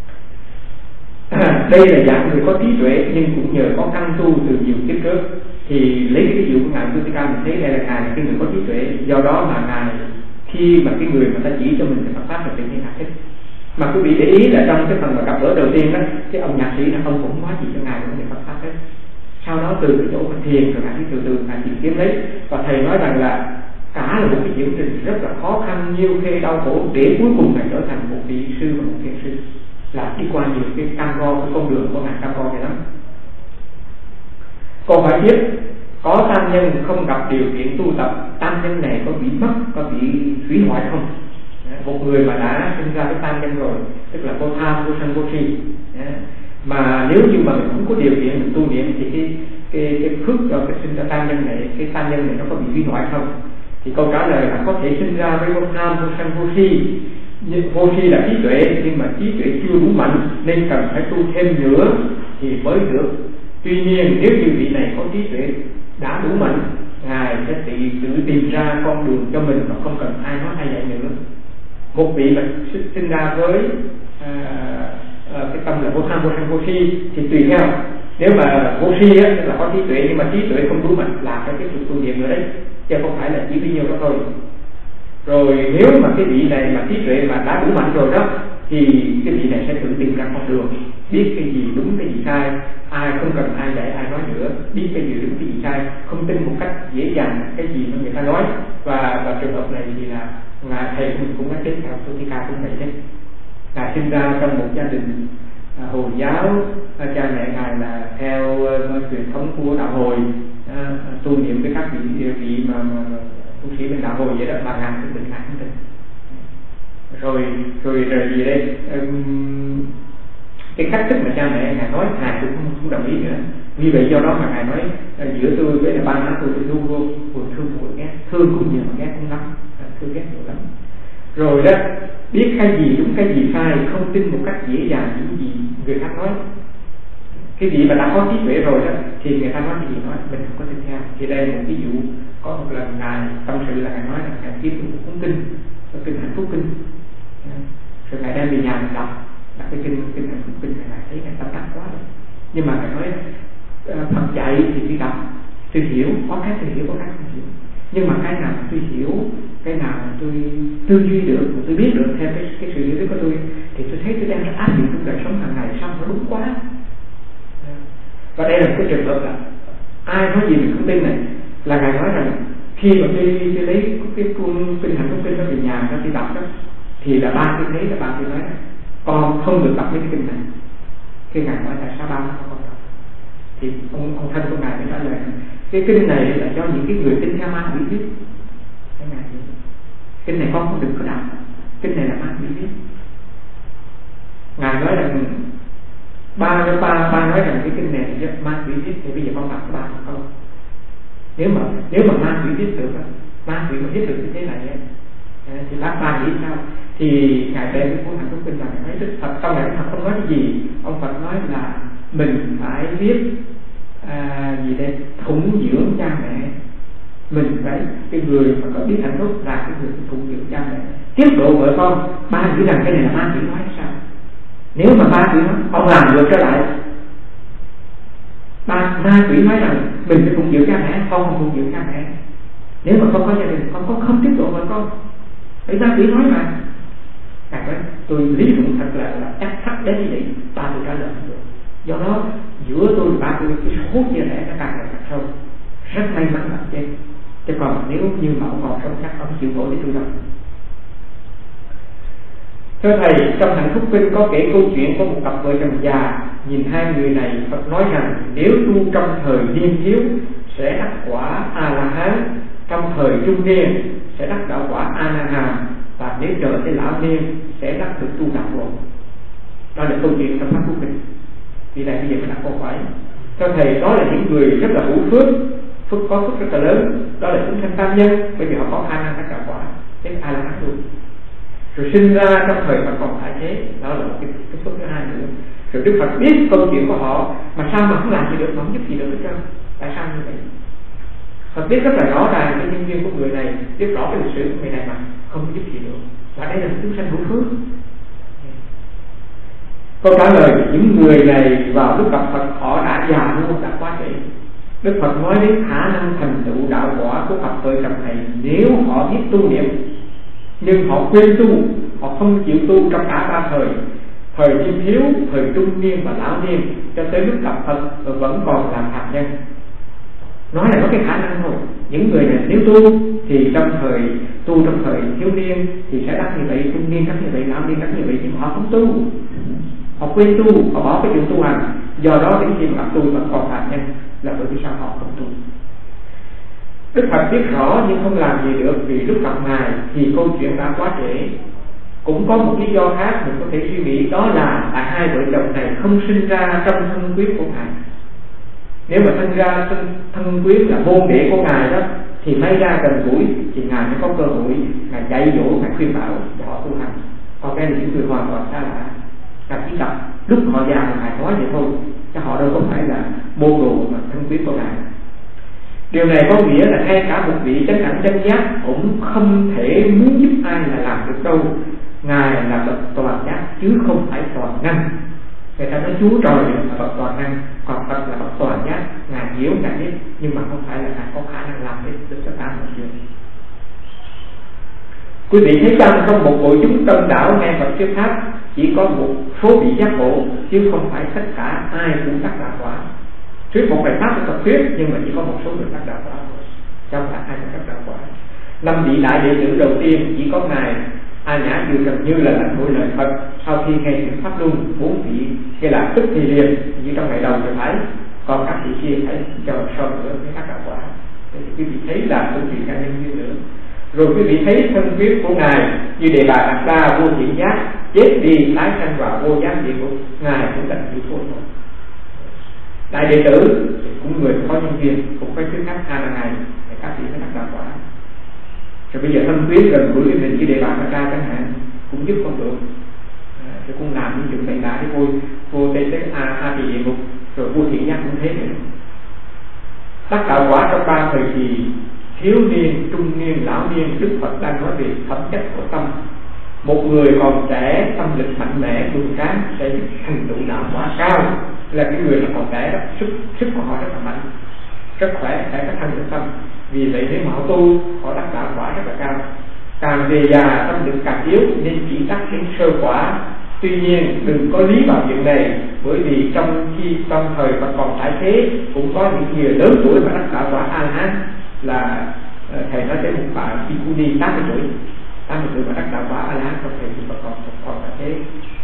À, đây là dạng người có trí tuệ nhưng cũng nhờ có căn tu từ nhiều kiếp trước Thì lấy cái ví dụ của ngài Sutika mình thấy đây là ngài là cái người có trí tuệ, do đó mà ngài khi mà cái người mà ta chỉ cho mình cái Phật pháp là tự nhiên thích. Mà quý vị để ý là trong cái phần mà gặp gỡ đầu tiên đó, cái ông nhạc sĩ là ông cũng nói gì cho ngài về Phật pháp đấy. Sau đó từ cái chỗ mà thiền rồi ngài từ từ ngài tìm kiếm lấy, và thầy nói rằng là cả là một cái diễn trình rất là khó khăn, nhiều khê đau khổ để cuối cùng ngài trở thành một vị sư và một thiền sư, là đi qua nhiều cái cam go, cái con đường của ngài cam go vậy lắm. Câu hỏi tiếp: có tam nhân không gặp điều kiện tu tập, tam nhân này có bị mất, có bị hủy hoại không? Một người mà đã sinh ra cái tam nhân rồi, tức là vô tham, vô sân, vô si, mà nếu như mà mình không có điều kiện mình tu niệm thì cái cái cái phước rồi cái sinh ra tam nhân này, cái tam nhân này nó có bị hủy hoại không? Thì câu trả lời là có thể sinh ra với vô tham, vô sân, vô si. Vô si là trí tuệ, nhưng mà trí tuệ chưa đủ mạnh nên cần phải tu thêm nữa thì mới được. Tuy nhiên nếu như vị này có trí tuệ đã đủ mạnh, ngài sẽ tự tự tìm ra con đường cho mình và không cần ai nói ai dạy nữa. Một vị mà sinh ra với à, à, cái tâm là vô tham, vô sân, vô si thì tùy theo. Nếu mà vô si á, tức là có trí tuệ nhưng mà trí tuệ không đủ mạnh là phải tiếp tục tu niệm nữa đấy, chứ không phải là chỉ bấy nhiêu đó thôi. Rồi nếu mà cái vị này mà trí tuệ mà đã đủ mạnh rồi đó, thì cái vị này sẽ tự tìm ra con đường, biết cái gì đúng cái gì sai, ai không cần ai dạy ai nói nữa, biết cái gì đúng cái gì sai, không tin một cách dễ dàng cái gì mà người ta nói. Và và trường hợp này thì là ngài thầy mình cũng nói chết theo Sutika cũng vậy đấy. Ngài sinh ra trong một gia đình à, hồi giáo, à, cha mẹ ngài là theo uh, truyền thống của đạo hồi, à, tu niệm với các vị vị mà, mà tu sĩ bên đạo hồi vậy đó, mà ngài cũng định ngài cũng tin. Rồi rồi rồi gì đây? Um, cái cách thức mà cha mẹ ngài nói ngài cũng không, không đồng ý nữa. Vì vậy do đó mà ngài nói giữa tôi với là ba má tôi thì luôn luôn buồn thương buồn ghét, thương cũng nhiều mà ghét cũng lắm, thương ghét nhiều lắm. Rồi đó, biết cái gì đúng cái gì sai, không tin một cách dễ dàng những gì người khác nói. Cái gì mà đã có trí tuệ rồi đó thì người ta nói cái gì nói mình không có tin theo. Thì đây là một ví dụ, có một lần ngài tâm sự là ngài nói là ngài viết một cuốn kinh, kinh Hạnh Phúc Kinh, rồi ngài đem về nhà mình đọc đọc cái kinh kinh Hạnh Phúc Kinh, ngài thấy ngài tâm đắc quá rồi. Nhưng mà ngài nói Phật dạy thì tôi đọc, tôi hiểu, có cái tôi hiểu, có cái tôi hiểu. Nhưng mà cái nào tôi hiểu, cái nào tôi tư duy được, tôi biết được theo cái, cái sự hiểu biết của tôi, thì tôi thấy tôi đang áp dụng trong đời sống hàng ngày xong nó đúng quá. Và đây là một cái trường hợp là ai nói gì mình không tin này, là ngài nói rằng khi mà tôi, tôi lấy cái cuốn kinh Hạnh Phúc Kinh đó về nhà nó tôi đọc đó, thì là ba tôi thấy là ba tôi nói là con không được đọc mấy cái kinh này. Khi ngài nói tại sao ba không con đọc, thì ông, ông thân của ngài mới trả lời cái kinh này là cho những cái người tin theo ma quỷ viết. Cái ngài kinh này con không đừng có đọc, kinh này là ma quỷ viết. Ngài nói rằng ba với ba ba nói rằng cái kinh này là ma quỷ viết, thì bây giờ con đọc ba không. Nếu mà nếu mà ma quỷ viết được, ma quỷ mà viết được như thế này thì bác ba nghĩ sao? Thì ngài đem cái cuốn Hạnh Phúc Kinh là ngài nói Đức Phật, sau này Đức Phật không nói cái gì, ông Phật nói là mình phải biết à, gì đây thủng dưỡng cha mẹ, mình phải cái người mà có biết hạnh phúc là cái người thủng dưỡng cha mẹ, tiếp độ vợ con. Ba nghĩ rằng cái này là ma quỷ nói sao? Nếu mà ma quỷ nói, ông làm ngược trở lại. Ba ma quỷ nói rằng mình phải phụng dưỡng cha mẹ, con không phụng dưỡng cha mẹ. Nếu mà không có gia đình, con con không tiếp độ vợ con. Bởi ma quỷ nói mà. Ngài nói tôi lý luận thật là, là chắc thắt đến như vậy, ba tôi trả lời không được. Do đó giữa tôi và ba tôi cái số chia sẻ nó càng ngày càng sâu. Rất may mắn là chết. Chứ còn nếu như mà ông còn sống chắc ông chịu nổi để tôi đâu. Thưa thầy, trong Hạnh Phúc Kinh có kể câu chuyện có một cặp vợ chồng già, nhìn hai người này Phật nói rằng nếu tu trong thời niên thiếu sẽ đắc quả A La Hán, trong thời trung niên sẽ đắc đạo quả A Na Hàm, và nếu trở tới lão niên sẽ đắc được tu đạo lộ. Đó là câu chuyện trong Hạnh Phúc Kinh. Vì này bây giờ mới đặt câu hỏi. Thưa thầy, đó là những người rất là hữu phước, phước có phước rất là lớn, đó là chúng sanh tam nhân, bởi vì họ có khả năng đắc đạo quả đến A La Hán luôn. Rồi sinh ra trong thời Phật còn tại thế, đó là một cái, cái phước thứ hai nữa. Rồi Đức Phật biết câu chuyện của họ mà sao mà không làm gì được, mà không giúp gì được hết trơn. Tại sao như vậy? Phật biết rất là rõ ràng cái nhân duyên của người này, biết rõ cái lịch sử của người này mà không giúp gì được. Và đây là chúng sanh hữu phước. Câu trả lời, những người này vào lúc gặp Phật họ đã già luôn, đã quá trễ. Đức Phật nói đến khả năng thành tựu đạo quả của cặp vợ chồng này nếu họ biết tu niệm, nhưng họ quên tu, họ không chịu tu trong cả ba thời, thời niên thiếu, thời trung niên và lão niên, cho tới lúc gặp Phật vẫn còn làm hạt nhân. Nói là có cái khả năng thôi. Những người này nếu tu thì trong thời tu trong thời thiếu niên thì sẽ đắc như vậy, trung niên đắc như vậy, lão niên đắc như vậy, nhưng họ không tu, họ quên tu, họ bỏ cái chuyện tu hành. Do đó đến khi mà tu vẫn còn hạt nhân là bởi vì sao họ không tu. Đức Phật biết rõ nhưng không làm gì được, vì lúc gặp Ngài thì câu chuyện đã quá trễ. Cũng có một lý do khác mình có thể suy nghĩ, đó là tại hai vợ chồng này không sinh ra trong thân quyến của Ngài. Nếu mà sinh ra thân, thân quyến là môn đệ của Ngài đó thì may ra gần gũi thì Ngài mới có cơ hội Ngài dạy dỗ, Ngài khuyên bảo để họ tu hành. Còn cái này những người hoàn toàn xa lạ, Ngài chỉ gặp lúc họ già Ngài nói vậy thôi, chứ họ đâu có phải là môn đồ mà thân quyến của Ngài. Điều này có nghĩa là ngay cả một vị chánh đẳng chánh giác cũng không thể muốn giúp ai là làm được đâu. Ngài là bậc toàn giác chứ không phải toàn năng. Người ta nói Chúa Trời là bậc toàn năng, còn Phật là bậc toàn giác. Ngài hiểu, Ngài biết, nhưng mà không phải là Ngài có khả năng làm được được cho ta một chuyện. Quý vị thấy rằng trong một hội chúng đông đảo nghe Phật thuyết pháp, chỉ có một số vị giác ngộ, chứ không phải tất cả ai cũng đắc đạo quả. Thuyết một bài pháp của Phật thuyết, nhưng mà chỉ có một số người đắc đạo quả thôi, không phải ai cũng đắc đạo quả. Năm vị đại đệ tử đầu tiên chỉ có Ngài A Nhã Dư gần như là lãnh hội lời Phật. Sau khi nghe những pháp luân, bốn vị kia là tức thì liền, như trong ngày đầu thì phải, còn các vị kia phải chờ sau nữa mới đắc đạo quả. Thì quý vị thấy là câu chuyện cá nhân như nữa. Rồi quý vị thấy thân quyết của Ngài như Đề Bà Đạt Đa vô thiện giác, chết đi tái sanh vào vô giác địa ngục, Ngài cũng đành chịu thôi thôi. Đại đệ tử cũng người có nhân viên, cũng có thứ khác hai là Ngài để các vị mới đắc đạo quả. Rồi bây giờ thân quyết gần gũi mình như Đề Bà Đạt Đa chẳng hạn cũng giúp không được, à, thì cũng làm những chuyện bậy bạ để vô vô tê tê a a thì địa ngục, rồi vô thiện giác cũng thế nữa. Đắc đạo quả trong ba thời kỳ thiếu niên, trung niên, lão niên, Đức Phật đang nói về phẩm chất của tâm. Một người còn trẻ, tâm lực mạnh mẽ, cường tráng sẽ thành tựu đạo quả cao. Là cái người mà còn trẻ đó, sức sức của họ rất là mạnh, rất khỏe, sẽ có thanh tâm. Vì vậy nếu mà họ tu, họ đắc đạo quả rất là cao. Càng về già tâm lực càng yếu nên chỉ đắc đến sơ quả. Tuy nhiên đừng có lý vào chuyện này, bởi vì trong khi trong thời mà còn tại thế cũng có những người lớn tuổi mà đắc đạo quả A La Hán. Là thầy nói đến một bà Bikuni tám mươi tuổi, tám mươi tuổi mà đắc đạo quả A La Hán, không thầy thì còn còn là thế.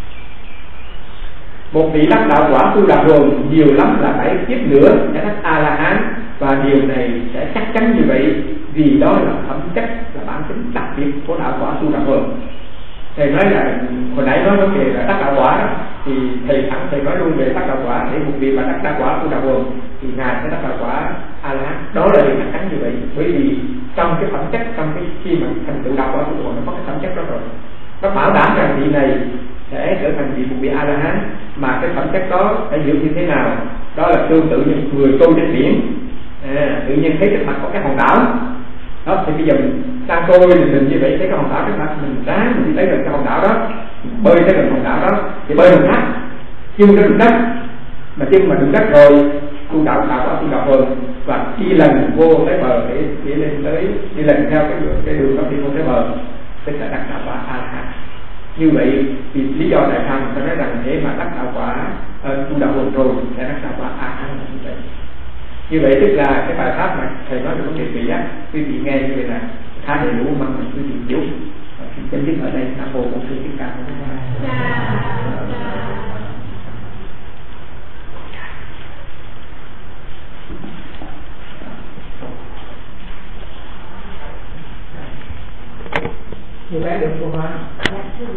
Một vị đắc đạo quả Tu Đà Hoàng nhiều lắm là bảy kiếp nữa sẽ đắc A La Hán, và điều này sẽ chắc chắn như vậy, vì đó là phẩm chất, là bản tính đặc biệt của đạo quả Tu Đà Hoàng. Thầy nói là hồi nãy nói vấn đề là đắc đạo quả thì thầy thẳng thầy nói luôn về đắc đạo quả, để một vị mà đắc đạo quả Tu Đà Hoàng thì Ngài sẽ đắc đạo quả A La Hán. Đó là điều chắc chắn như vậy, bởi vì trong cái phẩm chất, trong cái khi mà thành tựu đạo quả Tu Đà Hoàng nó có cái phẩm chất đó rồi, nó bảo đảm rằng vị này sẽ trở thành vị một vị A La Hán. Mà cái phẩm chất đó phải hiểu như thế nào? Đó là tương tự như người trôi trên biển, à, tự nhiên thấy trước mặt có cái hòn đảo đó, thì bây giờ mình đang trôi mình, mình như vậy thấy cái hòn đảo trước mặt mình, ráng mình đi tới gần cái hòn đảo đó, bơi tới gần hòn đảo đó thì bơi đường thắt, chân nó đụng đất, mà chân mà đụng đất rồi tu đạo đạo quả Tu Đà Hoàng, và đi lần vô tới bờ để đi lên tới, đi lần theo cái đường cái đường đó đi vô tới bờ, tức là đắc đạo quả A La Hán. Như vậy thì lý do tại sao người ta nói rằng để mà đắc đạo quả uh, Tu Đà Hoàng rồi sẽ đắc đạo quả A La Hán là như vậy. Như vậy tức là cái bài pháp mà thầy nói về vấn đề vị giác, quý vị nghe như vậy là khá đầy đủ, mà mình quý vị hiểu. Chấm dứt ở đây. Nam Mô Bổn Sư Thích Ca Mâu Ni. Như bé được cô Hoa.